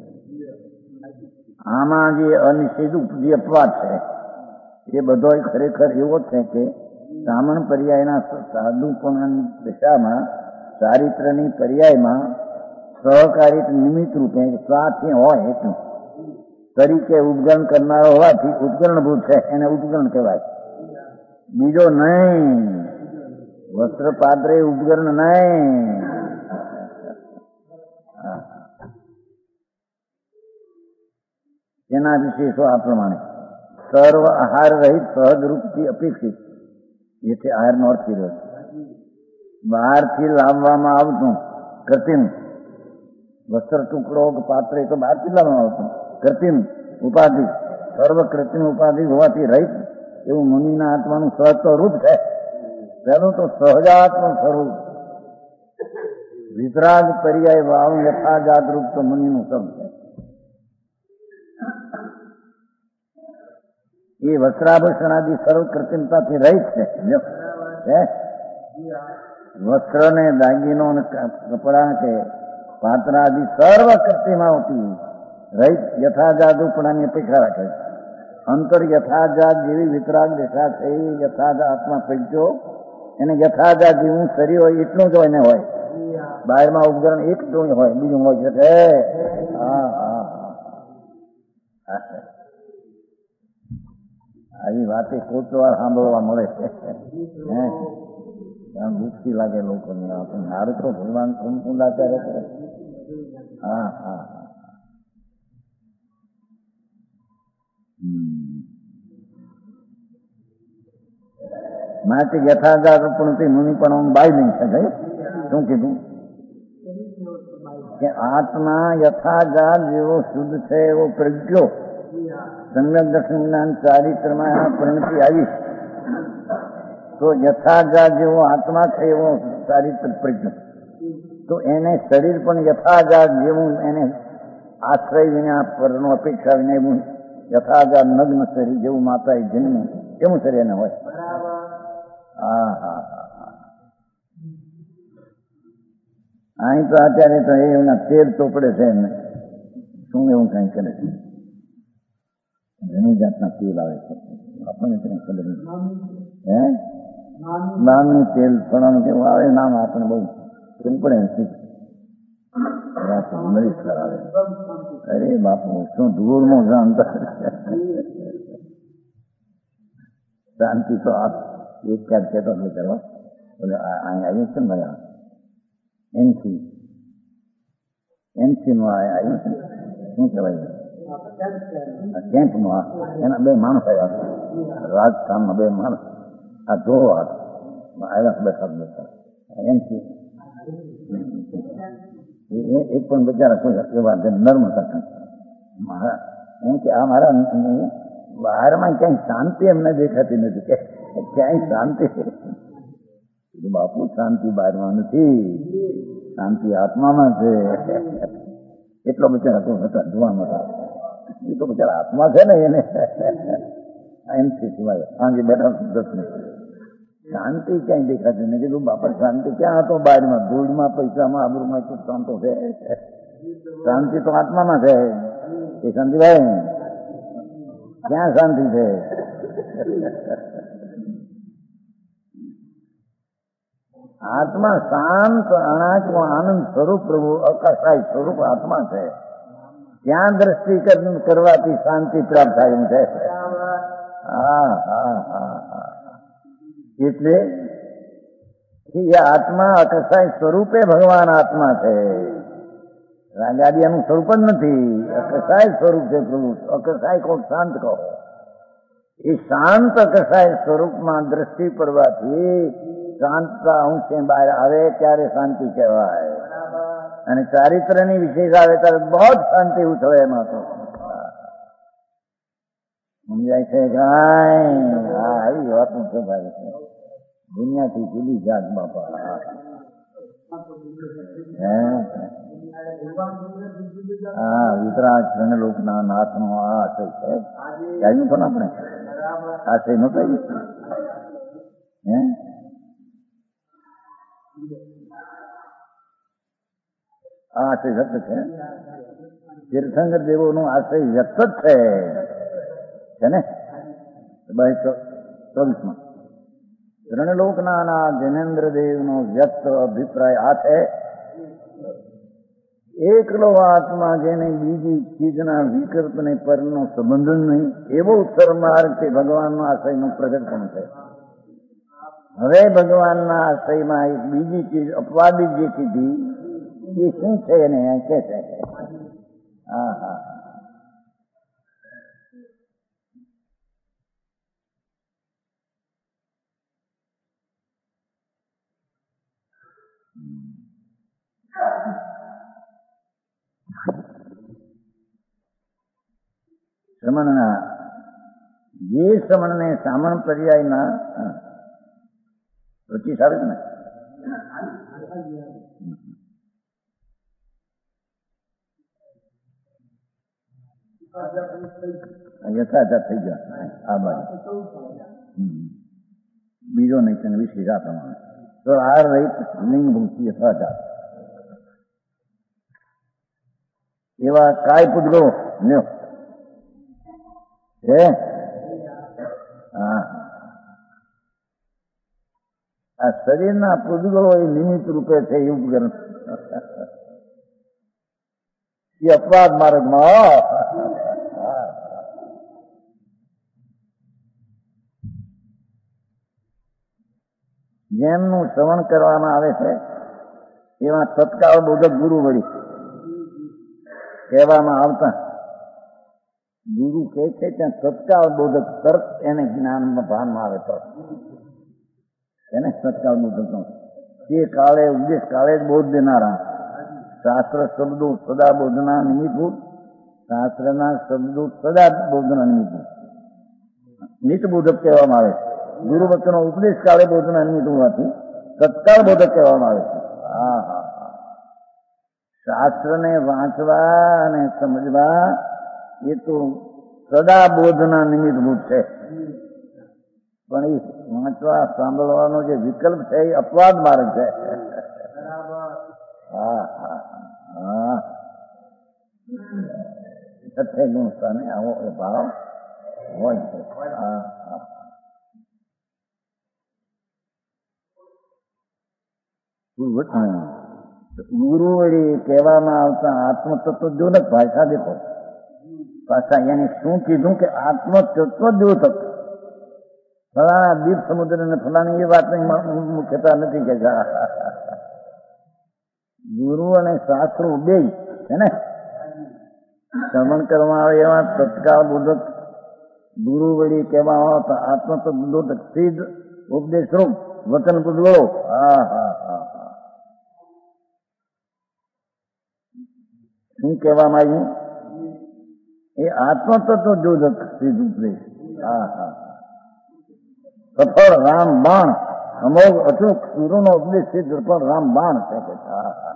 આમાં જે અનિશ્ચિત જે અપવાદ છે એ બધો ખરેખર એવો છે કે સામણ પર્યાયના સાધુપણાની દશામાં ચારિત્રની પર્યાયમાં સહકારિત નિમિત્ત રૂપે સ્વાથી હોય એટલું તરીકે ઉદ્ગરણ કરનારો હોવાથી ઉદ્ગરણભૂત છે, એને ઉદ્ગરણ કહેવાય. બીજો નહીં, વસ્ત્ર પાત્રે ઉદ્ગરણ નહીં. તેના વિશેષો આ પ્રમાણે સર્વ આહાર રહિત સહજ રૂપથી અપેક્ષિત એટલે આહારનો અર્થ કર્યો છે. બહારથી લાવવામાં આવતું કૃત્રિમ વસ્ત્ર ટુકડો પાત્ર એ તો બહારથી લાવવામાં આવતું કૃત્રિમ ઉપાધિ સર્વ કૃત્રિમ ઉપાધિ હોવાથી રહિત એવું મુનિના આત્માનું સહજ રૂપ છે. પહેલું તો સહજાત્મ સ્વરૂપ વિતરાગ પર્યાય ભાવ યથાજાત રૂપ તો મુનિનું શબ્દ છે. એ વસ્ત્રાભૂષણાદિ સર્વ કૃત્રિમતાથી રહિત છે. વસ્ત્ર ને દાગીનો કપડા કે પાત્રાદિ સર્વ કૃત્રિમાઓથી રહિત યથાજાત રૂપણાની અપેક્ષા રાખે છે. અંતર યથાજાત જેવી વિતરાગ દેખા છે એ યથાજાતમાં પૈક્યો એને યથાજાત જેવું શરીર હોય એટલું જ એને હોય. બહારમાં ઉપકરણ એક જ હોય, બીજું હોય છે. હા હા આવી વાતે કોઈક વાર સાંભળવા મળે છે. હે દુઃખી લાગે લોકોને. આપણને હારું તો ભગવાન સંપૂર્ણાચાર્ય કરે. હા હા હા માટે યથાજાત પણ મુનિ પણ બાય નહીં શકે. શું કીધું કે આત્મા યથાજાત જેવો શુદ્ધ છે એવો પ્રજ્ઞો સમ્યક દર્શન જ્ઞાન ચારિત્રમાં પરિણતિ આવી તો યથાજાત જેવો આત્મા છે એવો ચારિત્ર પ્રજ્ઞ તો એને શરીર પણ યથાજાત જેવું એને આશ્રય વિના પરનો અપેક્ષા વિના એવું યથાજાત નગ્ન શરીર જેવું માતા એ જન્મ એવું શરીર એને હોય. હા હા હા અહીં તો અત્યારે તો એના તેર ચોપડે છે એમને શું એવું કઈ કરે છે. ઘણી જાતના તેલ આવે છે આપણને કઈ ખબર નથી. હે નામની તેલ ફળાનું કેવું આવે નામ આપણે બહુ એમ પણ એમથી મરી કરાવે. અરે બાપુ શું ધૂળમાં શાંત શાંતિ તો આપ એક ક્યાંક કહેતો એટલે કરવા અહીંયા આવ્યું છે ને મારા એમથી એમસીમાં આવ્યું છે શું કહેવાય કેમ્પમાં એના બે માણસ આવ્યા રાજસ્થાનમાં બે માણસ આ જોવો આવ્યા બેઠા બેઠા એમથી એક પણ બિચારા કોઈ એવા નર્મ હતા મારા એમ કે આ મારા બહારમાં ક્યાંય શાંતિ એમને દેખાતી નથી કે ક્યાંય શાંતિ બાપુ શાંતિ બહારમાં નથી શાંતિ આત્મામાં છે. એટલો બિચારા કોઈ હતા જોવા હતા એ તો બિચારા આત્મા છે ને એને એમથી સિવાય આગે બેઠા દસ મિનિટ શાંતિ ક્યાંય દેખાતી નથી. કીધું બાપા શાંતિ ક્યાં હતો બહારમાં ધૂળમાં પૈસામાં આબરૂમાં તો શાંતો છે શાંતિ તો આત્મામાં છે. એ શાંતિભાઈ ક્યાં શાંતિ છે? આત્મા શાંત અનાત્મ આનંદ સ્વરૂપ પ્રભુ અકસાય સ્વરૂપ આત્મા છે. ત્યાં દ્રષ્ટિ કરવાથી શાંતિ પ્રાપ્ત થાય એમ છે. હા હા હા હા એટલે એ આત્મા અકસાય સ્વરૂપે ભગવાન આત્મા છે. રાગાડિયાનું સ્વરૂપ જ નથી, અકસાય સ્વરૂપ છે પ્રભુ. અકસાય કોક શાંત કહો. એ શાંત અકસાય સ્વરૂપમાં દ્રષ્ટિ પડવાથી શાંતતા અંશે બહાર આવે ત્યારે શાંતિ કહેવાય. અને ચારિત્રની વિશેષ આવે ત્યારે બહુ શાંતિ ઉછળે એમાં તો સમજાય છે. કાંઈ હા આવી વાતું છે ભાઈ, દુનિયાથી જુદી જાત બાપા. હે હા વિતરાગ લોકના નાથનો આ આશય છે. આવ્યું તો ને આપણે આશય નતો આવ્યું હે આ આશય વ્યક્ત છે. તીર્થંકર દેવો નો આશય વ્યક્ત જ છે છે ને ચોવીસમાં ત્રણલોકના જૈનેન્દ્ર દેવનો વ્યક્ત અભિપ્રાય આ છે. એકલો આત્મા જેને બીજી ચીજના વિકલ્પને પરનો સંબંધ નહીં એવો ઉત્તર માર્ગથી ભગવાનનો આશયનું પ્રગટપણ છે. હવે ભગવાનના આશયમાં એક બીજી ચીજ અપવાદિત જે કીધી એ શું છે એને કે છે. હા હા શ્રમણના જે શ્રમણને સામણ પર્યાયના પચીસ આવે ને યથાર્થ થઈ ગયા આ બાજુ બીજો નહીં તેને વિશેષ આ પ્રમાણે તો આ રહિત લિંગ ભૂતિ યથાર્થ એવા કાય પુત્રો લ્યો છે. હા આ શરીરના પુદગળો એ નિમિત્ત રૂપે છે એ ઉપકરણ એ અપવાદ માર્ગમાં જેમનું શ્રવણ કરવામાં આવે છે એમાં તત્કાળ બોધક ગુરુ વળી કહેવામાં આવતા ગુરુ કહે છે ત્યાં તત્કાળ બોધક તરત એને જ્ઞાનમાં ભાનમાં આવે તરત એને તત્કાળ બોધક તે કાળે ઉપદેશ કાળે જ બોધ દેનારા શાસ્ત્ર શબ્દો સદા બોધના નિમિત્તભૂત શાસ્ત્રના શબ્દો સદા બોધના નિમિત્તભૂત નિત બોધક કહેવામાં આવે છે. ગુરુ વચનો ઉપદેશ કાળે બોધના નિમિત્ત હોવાથી તત્કાળ બોધક કહેવામાં આવે છે. હા હા હા શાસ્ત્રને વાંચવા અને સમજવા એ તો સદા બોધના નિમિત્તભૂત છે, પણ એ વાંચવા સાંભળવાનો જે વિકલ્પ છે એ અપવાદ માર્ગ છે. હા હા હા સત્ય ગુણ સ્થાને આવો એ ભાવ હોય છે. હા હા ગુરુ વળી કહેવામાં આવતા આત્મતત્વ દ્યોતક ભાષા દેખો, ભાષા યાની શું કીધું કે આત્મતત્વ દ્યોતક. ફલાણા દીપ સમુદ્ર ને ફલાણી એ વાતની મુખ્યતા નથી કે ગુરુ અને શાસ્ત્રો બે છે ને શ્રવણ કરવામાં આવે એવા તત્કાળ બોધક ગુરુ વળી કહેવામાં આવતા આત્મતત્વ દ્યોતક સિદ્ધ ઉપદેશ રૂપ વચન પુદગળો. હા હા હા હા શું કહેવામાં આવ્યું? એ આત્મતત્વ દ્યોતક સિદ્ધ ઉપદેશ. હા હા સફળ રામ બાણ અમોઘ અચૂક સૂર્યનો ઉપદેશ સિદ્ધ સફળ રામ બાણ છે કે હા હા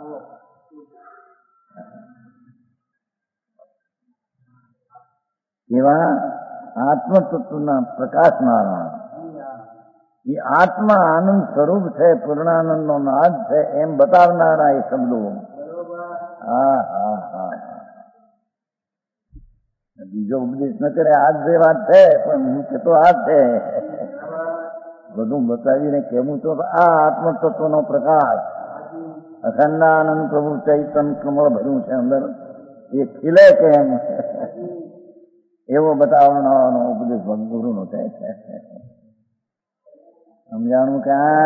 એવા આત્મતત્વના પ્રકાશનારાયણ એ આત્મા આનંદ સ્વરૂપ છે, પૂર્ણાનંદ નો નાદ છે એમ બતાવનારા એ શબ્દો. હા હા હા બીજો ઉપદેશ ન કરે આ જે વાત છે પણ મુખ્ય તો આ છે. બધું બતાવીને કેવું તો આ આત્મતત્વનો પ્રકાશ અખંડાનંદ પ્રભુ ચૈતન કમળ ભર્યું છે અંદર એ ખીલે કેમ એવો બતાવવાનો ઉપદેશ ગુરુનો છે. સમજાણું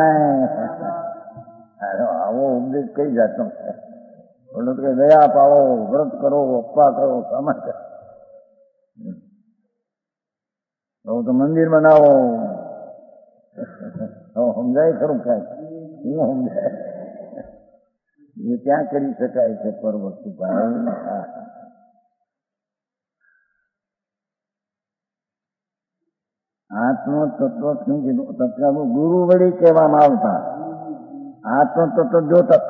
કાંઈ આવો ઉપદેશ કઈ જાતનો છે? બોલો કે દયા પાવો, વ્રત કરો, અપ્પા કરો, સમજ તો મંદિર બનાવો. સમજાય ખરું કાંઈ? શું સમજાય? એ ક્યાં કરી શકાય છે પર વસ્તુ ભાઈ? આત્મતત્વ શું કીધું? તત્વ ગુરુ વળી કહેવામાં આવતા આત્મતત્વ દ્યોતક,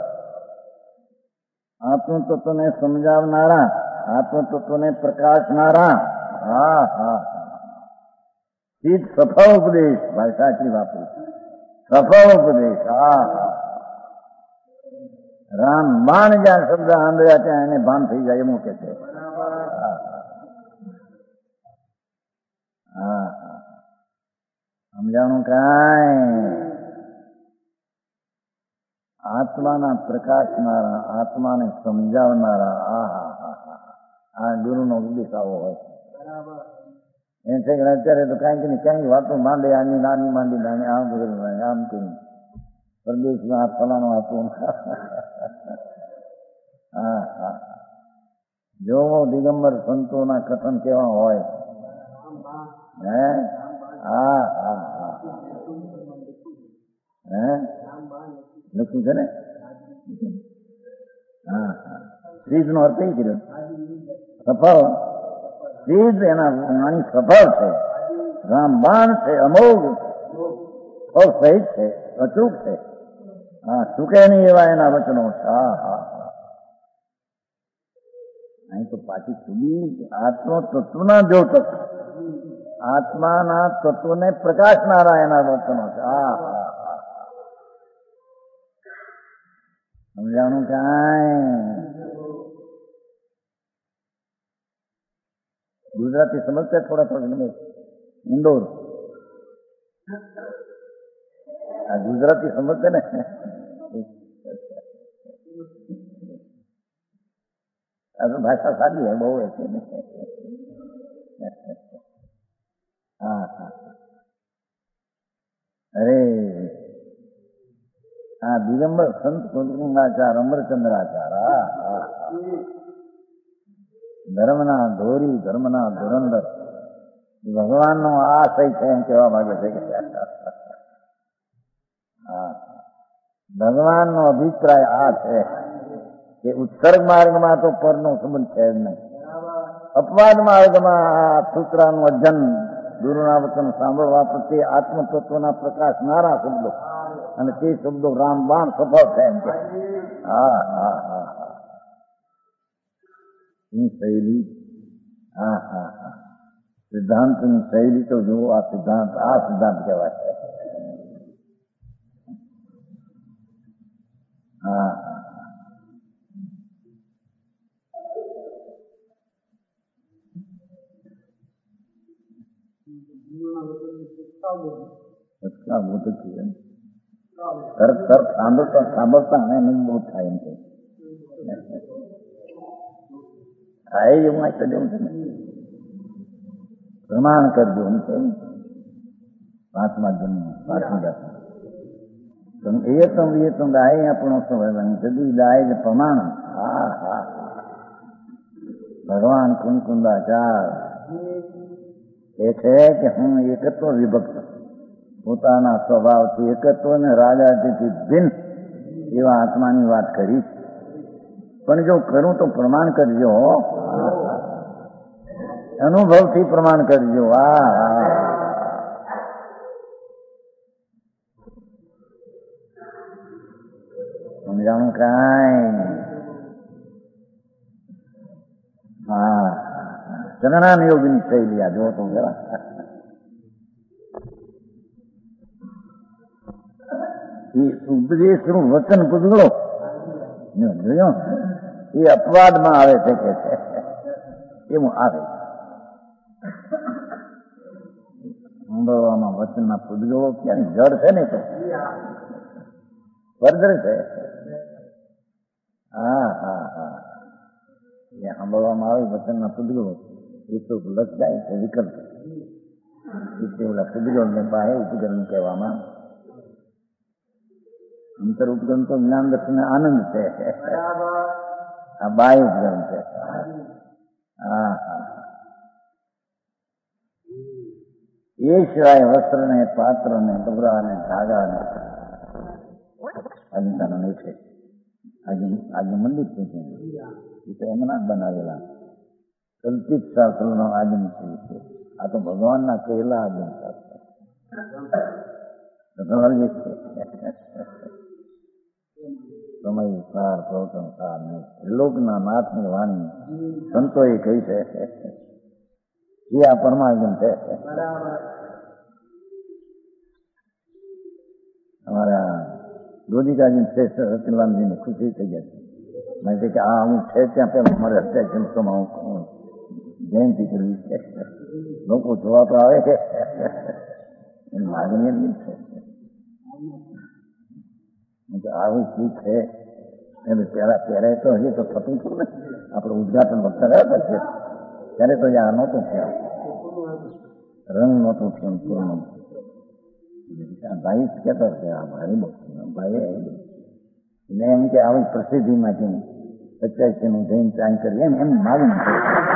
આત્મતત્વને સમજાવનારા, આત્મતત્વને પ્રકાશનારા. હા હા સિદ્ધ સફળ ઉપદેશ ભાષા આટલી વાપરી, સફળ ઉપદેશ. હા હા રામ બાણ જ્યાં શબ્દ સાંભળ્યા ત્યાં એને ભાન થઈ જાય એમ કે છે. હા હા સમજાણું કાંઈ? આત્માના પ્રકાશનારા, આત્માને સમજાવનારા. આ હા હા હા આ ગુરુનો ઉપદેશ આવો હોય એમ છે કે અત્યારે તો કાંઈક ને ક્યાંક વાતો માંડે, આની નાની માંડી નાની આમ બધું આમ કહ્યું પરદેશમાં આ ફલાણું આપવું. હા હા જોવો દિગંબર સંતોના કથન કેવા હોય. હે હા હા હા હે લખ્યું છે ને? હા હા સિદ્ધ નો અર્થ એ કર્યો સફળ. સિદ્ધ એના વાણી સફળ છે, રામબાણ છે, અમોઘ ફળ સહિત છે, અચૂક છે. હા ચૂકે નહીં એવા એના વચનો. હા હા હા અહીં તો પાછી સુધી આત્મતત્વના દ્યોતક, આત્માના તત્વને પ્રકાશનારા એના વચનો છે. હા હા હા સમજાણું કાંઈ? ગુજરાતી સમજતા થોડા થોડા ઇન્દોર આ ગુજરાતી સમજते ને આ તો ભાષા સાદી હે બહુ છે. હા હા અરે હા દિગંબર સંત કુંદકુંદાચાર અમરચંદ્રાચાર. હા હા ધર્મના ધોરી, ધર્મના ધુરંધર ભગવાનનો આશય છે એમ કહેવા માંગે છે કે હા ભગવાનનો અભિપ્રાય આ છે કે ઉત્સર્ગ માર્ગમાં તો પરનો સંબંધ છે જ નહીં. અપવાદ માર્ગમાં આ સૂત્રાનું અધ્યયન, ગુરુના વચન સાંભળવા પ્રત્યે આત્મતત્વના પ્રકાશનારા શબ્દો અને તે શબ્દો રામબાણ સફળ છે એમ કે. હા હા હા હા ની શૈલી. હા હા હા સિદ્ધાંતની શૈલી તો જુઓ. આ સિદ્ધાંત આ સિદ્ધાંત કહેવાય છે. હા સત્તા બોધ તરત તરત સાંભળતા સાંભળતા અને એમ બહુ થાય એમ છે. આ એ હું આ દેવું છે ને પ્રમાણ કરજો એમ છે પાંચમા જન્મ પાંચમી જાતમાં એ તો એ તો દાય આપણો સ્વભાવ જદી દાય જ પ્રમાણ. હા હા ભગવાન કુંકુંદાચાર એ છે કે હું એકત્વ વિભક્ત પોતાના સ્વભાવથી એકત્વ ને રાજાથી ભિન્ન એવા આત્માની વાત કરીશ. પણ જો કરું તો પ્રમાણ કરજો, અનુભવથી પ્રમાણ કરજો. આ સમજાણું કાંઈ? હા ચરણાન યોગની શૈલી આ જો તો જરા એ ઉપદેશનું વચન પૂછડો જોયો એ અપવાદમાં આવે છે કે છે એવું આવે સાંભળવામાં વચનના પૂજગળો ક્યાં જડ છે ને તો વર્ધન છે. હા હા હા એ સાંભળવામાં આવે વચનના પૂજગળો એ તો લખ જાય છે વિકલ્પ એટલે ઓલા પૂજગળને બાહ્ય ઉપકરણ કહેવામાં. અંતર ઉપકરણ તો જ્ઞાન દર્શન આનંદ છે, આ બાહ્ય ઉપકરણ છે. હા હા એ સિવાય વસ્ત્ર ને પાત્ર ને કપડા ને ધાગા ને અજંતાનો નહીં છે. આજે આજે મંદિર છે એ તો એમના બનાવેલા કલ્પિત શાસ્ત્રોનો આજમ છે. આ તો ભગવાનના કહેલા આજમ શાસ્ત્ર સમય સાર પ્રવચન સાર ને લોકના નાથની વાણી સંતોએ કહી છે એ આ પરમાગમ છે. અમારા ગોદિકાજી છે રતિલાલજીને ખુશી થઈ જાય છે કે આ હું છે ત્યાં પેલા મારે અત્યારે જનસમાં હું જયંતિ કરવી છે. લોકો જોવા તો આવે છે એની માગણી એમની છે આવી શું છે એને પેલા પહેરાય તો હજી તો થતું હતું ને આપણે ઉદઘાટન વખત રહ્યા છે ત્યારે તો આ નહોતું થયા રંગ નહોતું થયું પૂર્ણ. ભાઈ કહેતો કે આ ભાઈ બહુ ભાઈ એટલે એમ કે આવી પ્રસિદ્ધિમાંથી પચાસી નું જઈને ચાંગ કરીએ એમ એમ માગણી છે.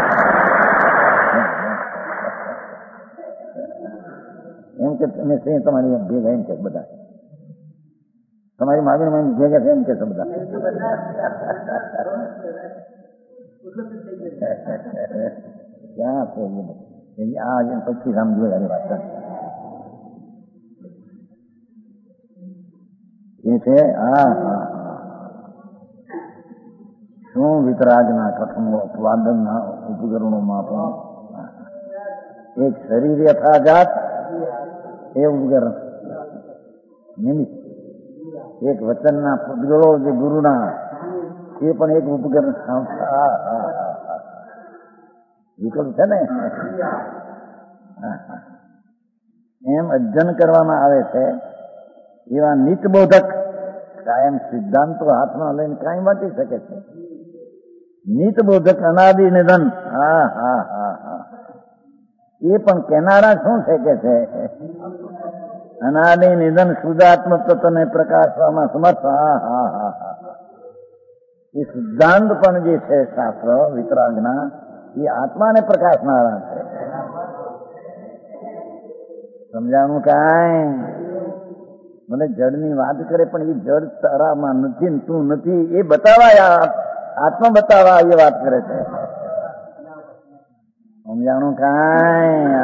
એમ કે તમે સિંહ તમારી ભેગા એમ કે બધા તમારી માગણીમાં ભેગા છે એમ કે બધા ક્યાં છે આ પછી રામ જોઈ વાત એ છે. હા હા શું વિતરાગના કથનો અપવાદનના ઉપકરણોમાં પણ એક શરીર યથાજાત એ ઉપકરણ નિમિત્ત, એક વચનના પૂતગળો જે ગુરુના એ પણ એક ઉપકરણ વિકલ્પ છે ને. એમ અધ્યયન કરવામાં આવે છે એવા નિતબોધક કાયમ સિદ્ધાંતો હાથમાં લઈને કાંઈ વાંચી શકે છે. નિતબોધક અનાદિ નિધન. હા હા હા હા એ પણ કેનારા શું છે કે છે અનાદિ નિધન શુદ્ધાત્મ તત્વને પ્રકાશવામાં સમર્થ. હા હા હા હા એ સિદ્ધાંત પણ જે છે શાસ્ત્ર વિતરાગના એ આત્માને પ્રકાશનારા છે. સમજાણું કાંઈ? મને જડની વાત કરે પણ એ જડ તારામાં નથી ને તું નથી એ બતાવા આત્મા બતાવા એ વાત કરે છે. સમજાણું કાંઈ?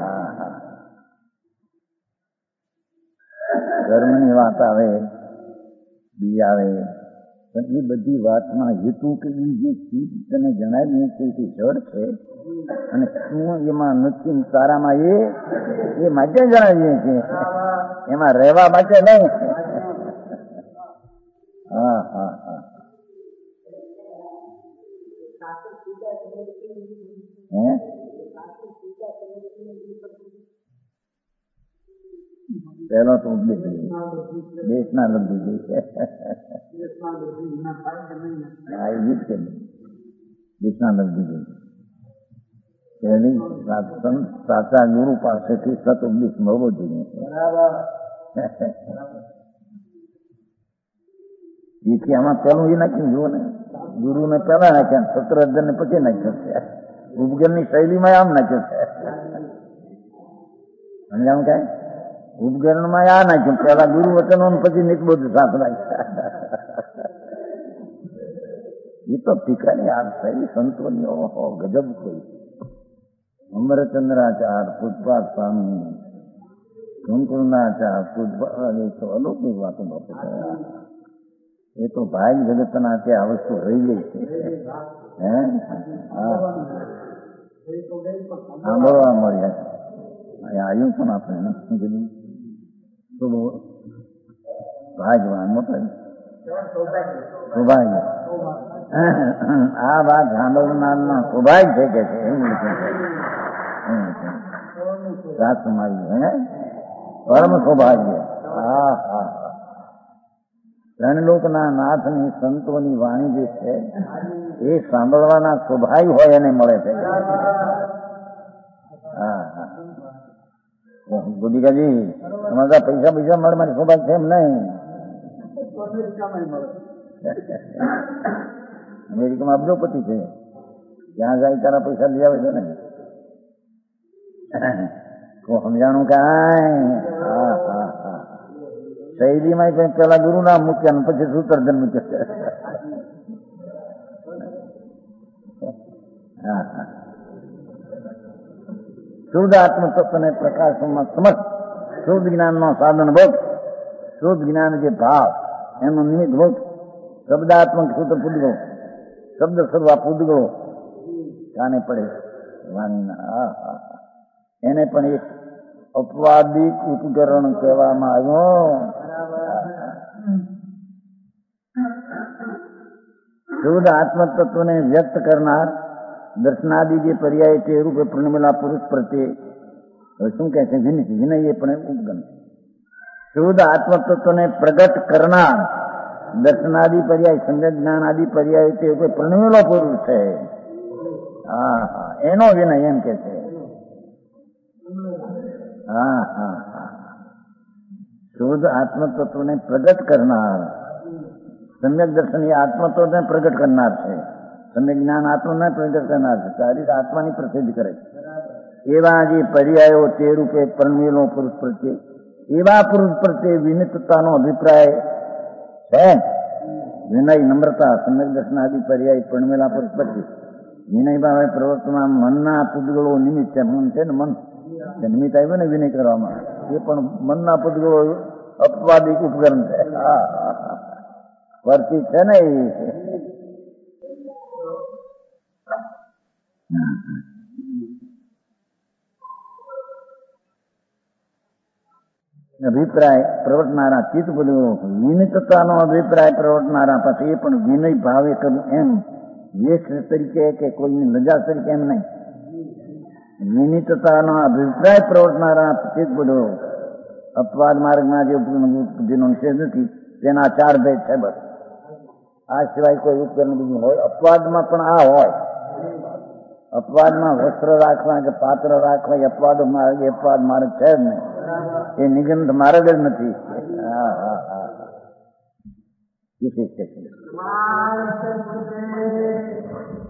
ધર્મની વાત આવે બી આવે પણ એ બધી વાતમાં હેતુ કે એ જે ચીજ તને જણાવી છે તે જડ છે અને શું એમાં નથી તારામાં એ એ માટે જણાવીએ છીએ એમાં રહેવા માટે નહીં. હા હા હા હે પહેલો તો ઉપદેશ દેશના લબ્ધી ગઈ છે. હા એ ગીત કે દેશના લબ્ધી ગઈ પહેલી સાચા ગુરુ પાસેથી સત ઉપદેશ મળવો જોઈએ. જેથી આમાં પેલું એ નાખ્યું જુઓ ને, ગુરુ ને પેલા નાખ્યા, સત્ર હજાર ને પછી નાખ્યો છે. ઉપગર ની શૈલીમાં આમ નાખ્યો છે. સમજાવું કાંઈ ઉપગર માં આ નાખ્યું, પેલા ગુરુ વચનો પછી નિકબોધ સાથ નાખ્યા. એ તો ટીકાની આ શૈલી સંતોની ઓહો ગજબ કોઈ. અમરચંદ્રાચાર, પૂજપાદ સ્વામી, કુંકુનાચાર, પૂજપાદ, એ તો અલૌકિક વાતો બાપુ થયા. એ તો ભાઈ જગતના ત્યાં આ વસ્તુ રહી ગઈ છે. હે હા સાંભળવા મળ્યા આવ્યું પણ આપણે શું કીધું તો ભાગ્યવાન મોટા સૌભાગ્ય. આ વાત સાંભળનારના સૌભાગ્ય છે કે છે એમ રાત મારી હે પરમ સૌભાગ્ય. હા હા ત્રણલોકના નાથની સંતોની વાણી જે છે એ સાંભળવાના સૌભાગ્ય હોય એને મળે છે. હા હા ગુડિકાજી તમારા પૈસા પૈસા મળે મારી સૌભાગ્ય છે એમ નહીં. અમેરિકામાં અબજોપતિ છે, ત્યાં જાય તારા પૈસા લઈ આવે છે ને. તો સમજાણું કાંઈ. હા હા હા શૈલીમાં પણ પેલા ગુરુ નામ મૂક્યા ને પછી સૂત્રધન મૂક્યા. હા હા શુદ્ધ આત્મ તત્વને પ્રકાશમાં સમર્થ શુદ્ધ જ્ઞાનનો સાધન ભોગ, શુદ્ધ જ્ઞાન જે ભાવ એનો નિમિત્ત ભોગ, શબ્દાત્મક સૂત્ર પૂદગો, શબ્દ સર્વા પૂદગો કાને પડે વાણીના. હા હા એને પણ એક અપવાદિક ઉપકરણ કહેવામાં આવ્યો. શુદ્ધ આત્મતત્વને વ્યક્ત કરનાર દર્શનાદિ જે પર્યાય તે રૂપે પ્રણમેલા પુરુષ પ્રત્યે શું કહે છે વિનય વિનય એ પણ ઉપગમ. શુદ્ધ આત્મતત્વને પ્રગટ કરનાર દર્શનાદિ પર્યાય સંજ્ઞ જ્ઞાન આદિ પર્યાય તે રૂપે પ્રણમેલો પુરુષ છે. હા હા એનો વિનય એમ કે છે. હા હા હા શુદ્ધ આત્મતત્વને પ્રગટ કરનાર સમ્યક દર્શન એ આત્મતત્વને પ્રગટ કરનાર છે. સમ્યક જ્ઞાન આત્માને પ્રગટ કરનાર છે. સારી આત્માની પ્રસિદ્ધ કરે એવા જે પર્યાયો તે રૂપે પરણવેલો પુરુષ પ્રત્યે એવા પુરુષ પ્રત્યે વિનિતતાનો અભિપ્રાય છે. વિનય નમ્રતા સમ્યક દર્શન આદિ પર્યાય પરણવેલા પુરુષ પ્રત્યે વિનય ભાવે પ્રવર્તમાં મનના પૂદગળો નિમિત્ત છે. મન છે ને મન નિમિત્ત આવ્યો ને વિનય કરવામાં એ પણ મનના પૂદગળો અપવાદિક ઉપકરણ છે. હા હા હા વર્તી છે ને એ અભિપ્રાય પ્રવર્તનારા ચિત્ત પૂદગળો વિનિતતાનો અભિપ્રાય પ્રવર્તનારા પછી એ પણ વિનય ભાવે કરવું એમ વેશ તરીકે કે કોઈની લજા તરીકે એમ નહીં. વિનિતતાનો અભિપ્રાય પ્રવર્તનારા ચિત્ત પૂદગળો અપવાદ માર્ગમાં જે જેનો નિષેધ નથી તેના ચાર ભેદ છે. બસ આ સિવાય કોઈ ઉપકરણ બીજું હોય. અપવાદમાં પણ આ હોય. અપવાદમાં વસ્ત્ર રાખવા કે પાત્ર રાખવા એ અપવાદ માર્ગ એ અપવાદ માર્ગ છે જ નહીં. એ નિગંધ માર્ગ જ નથી. હા હા હા વિશેષ છે.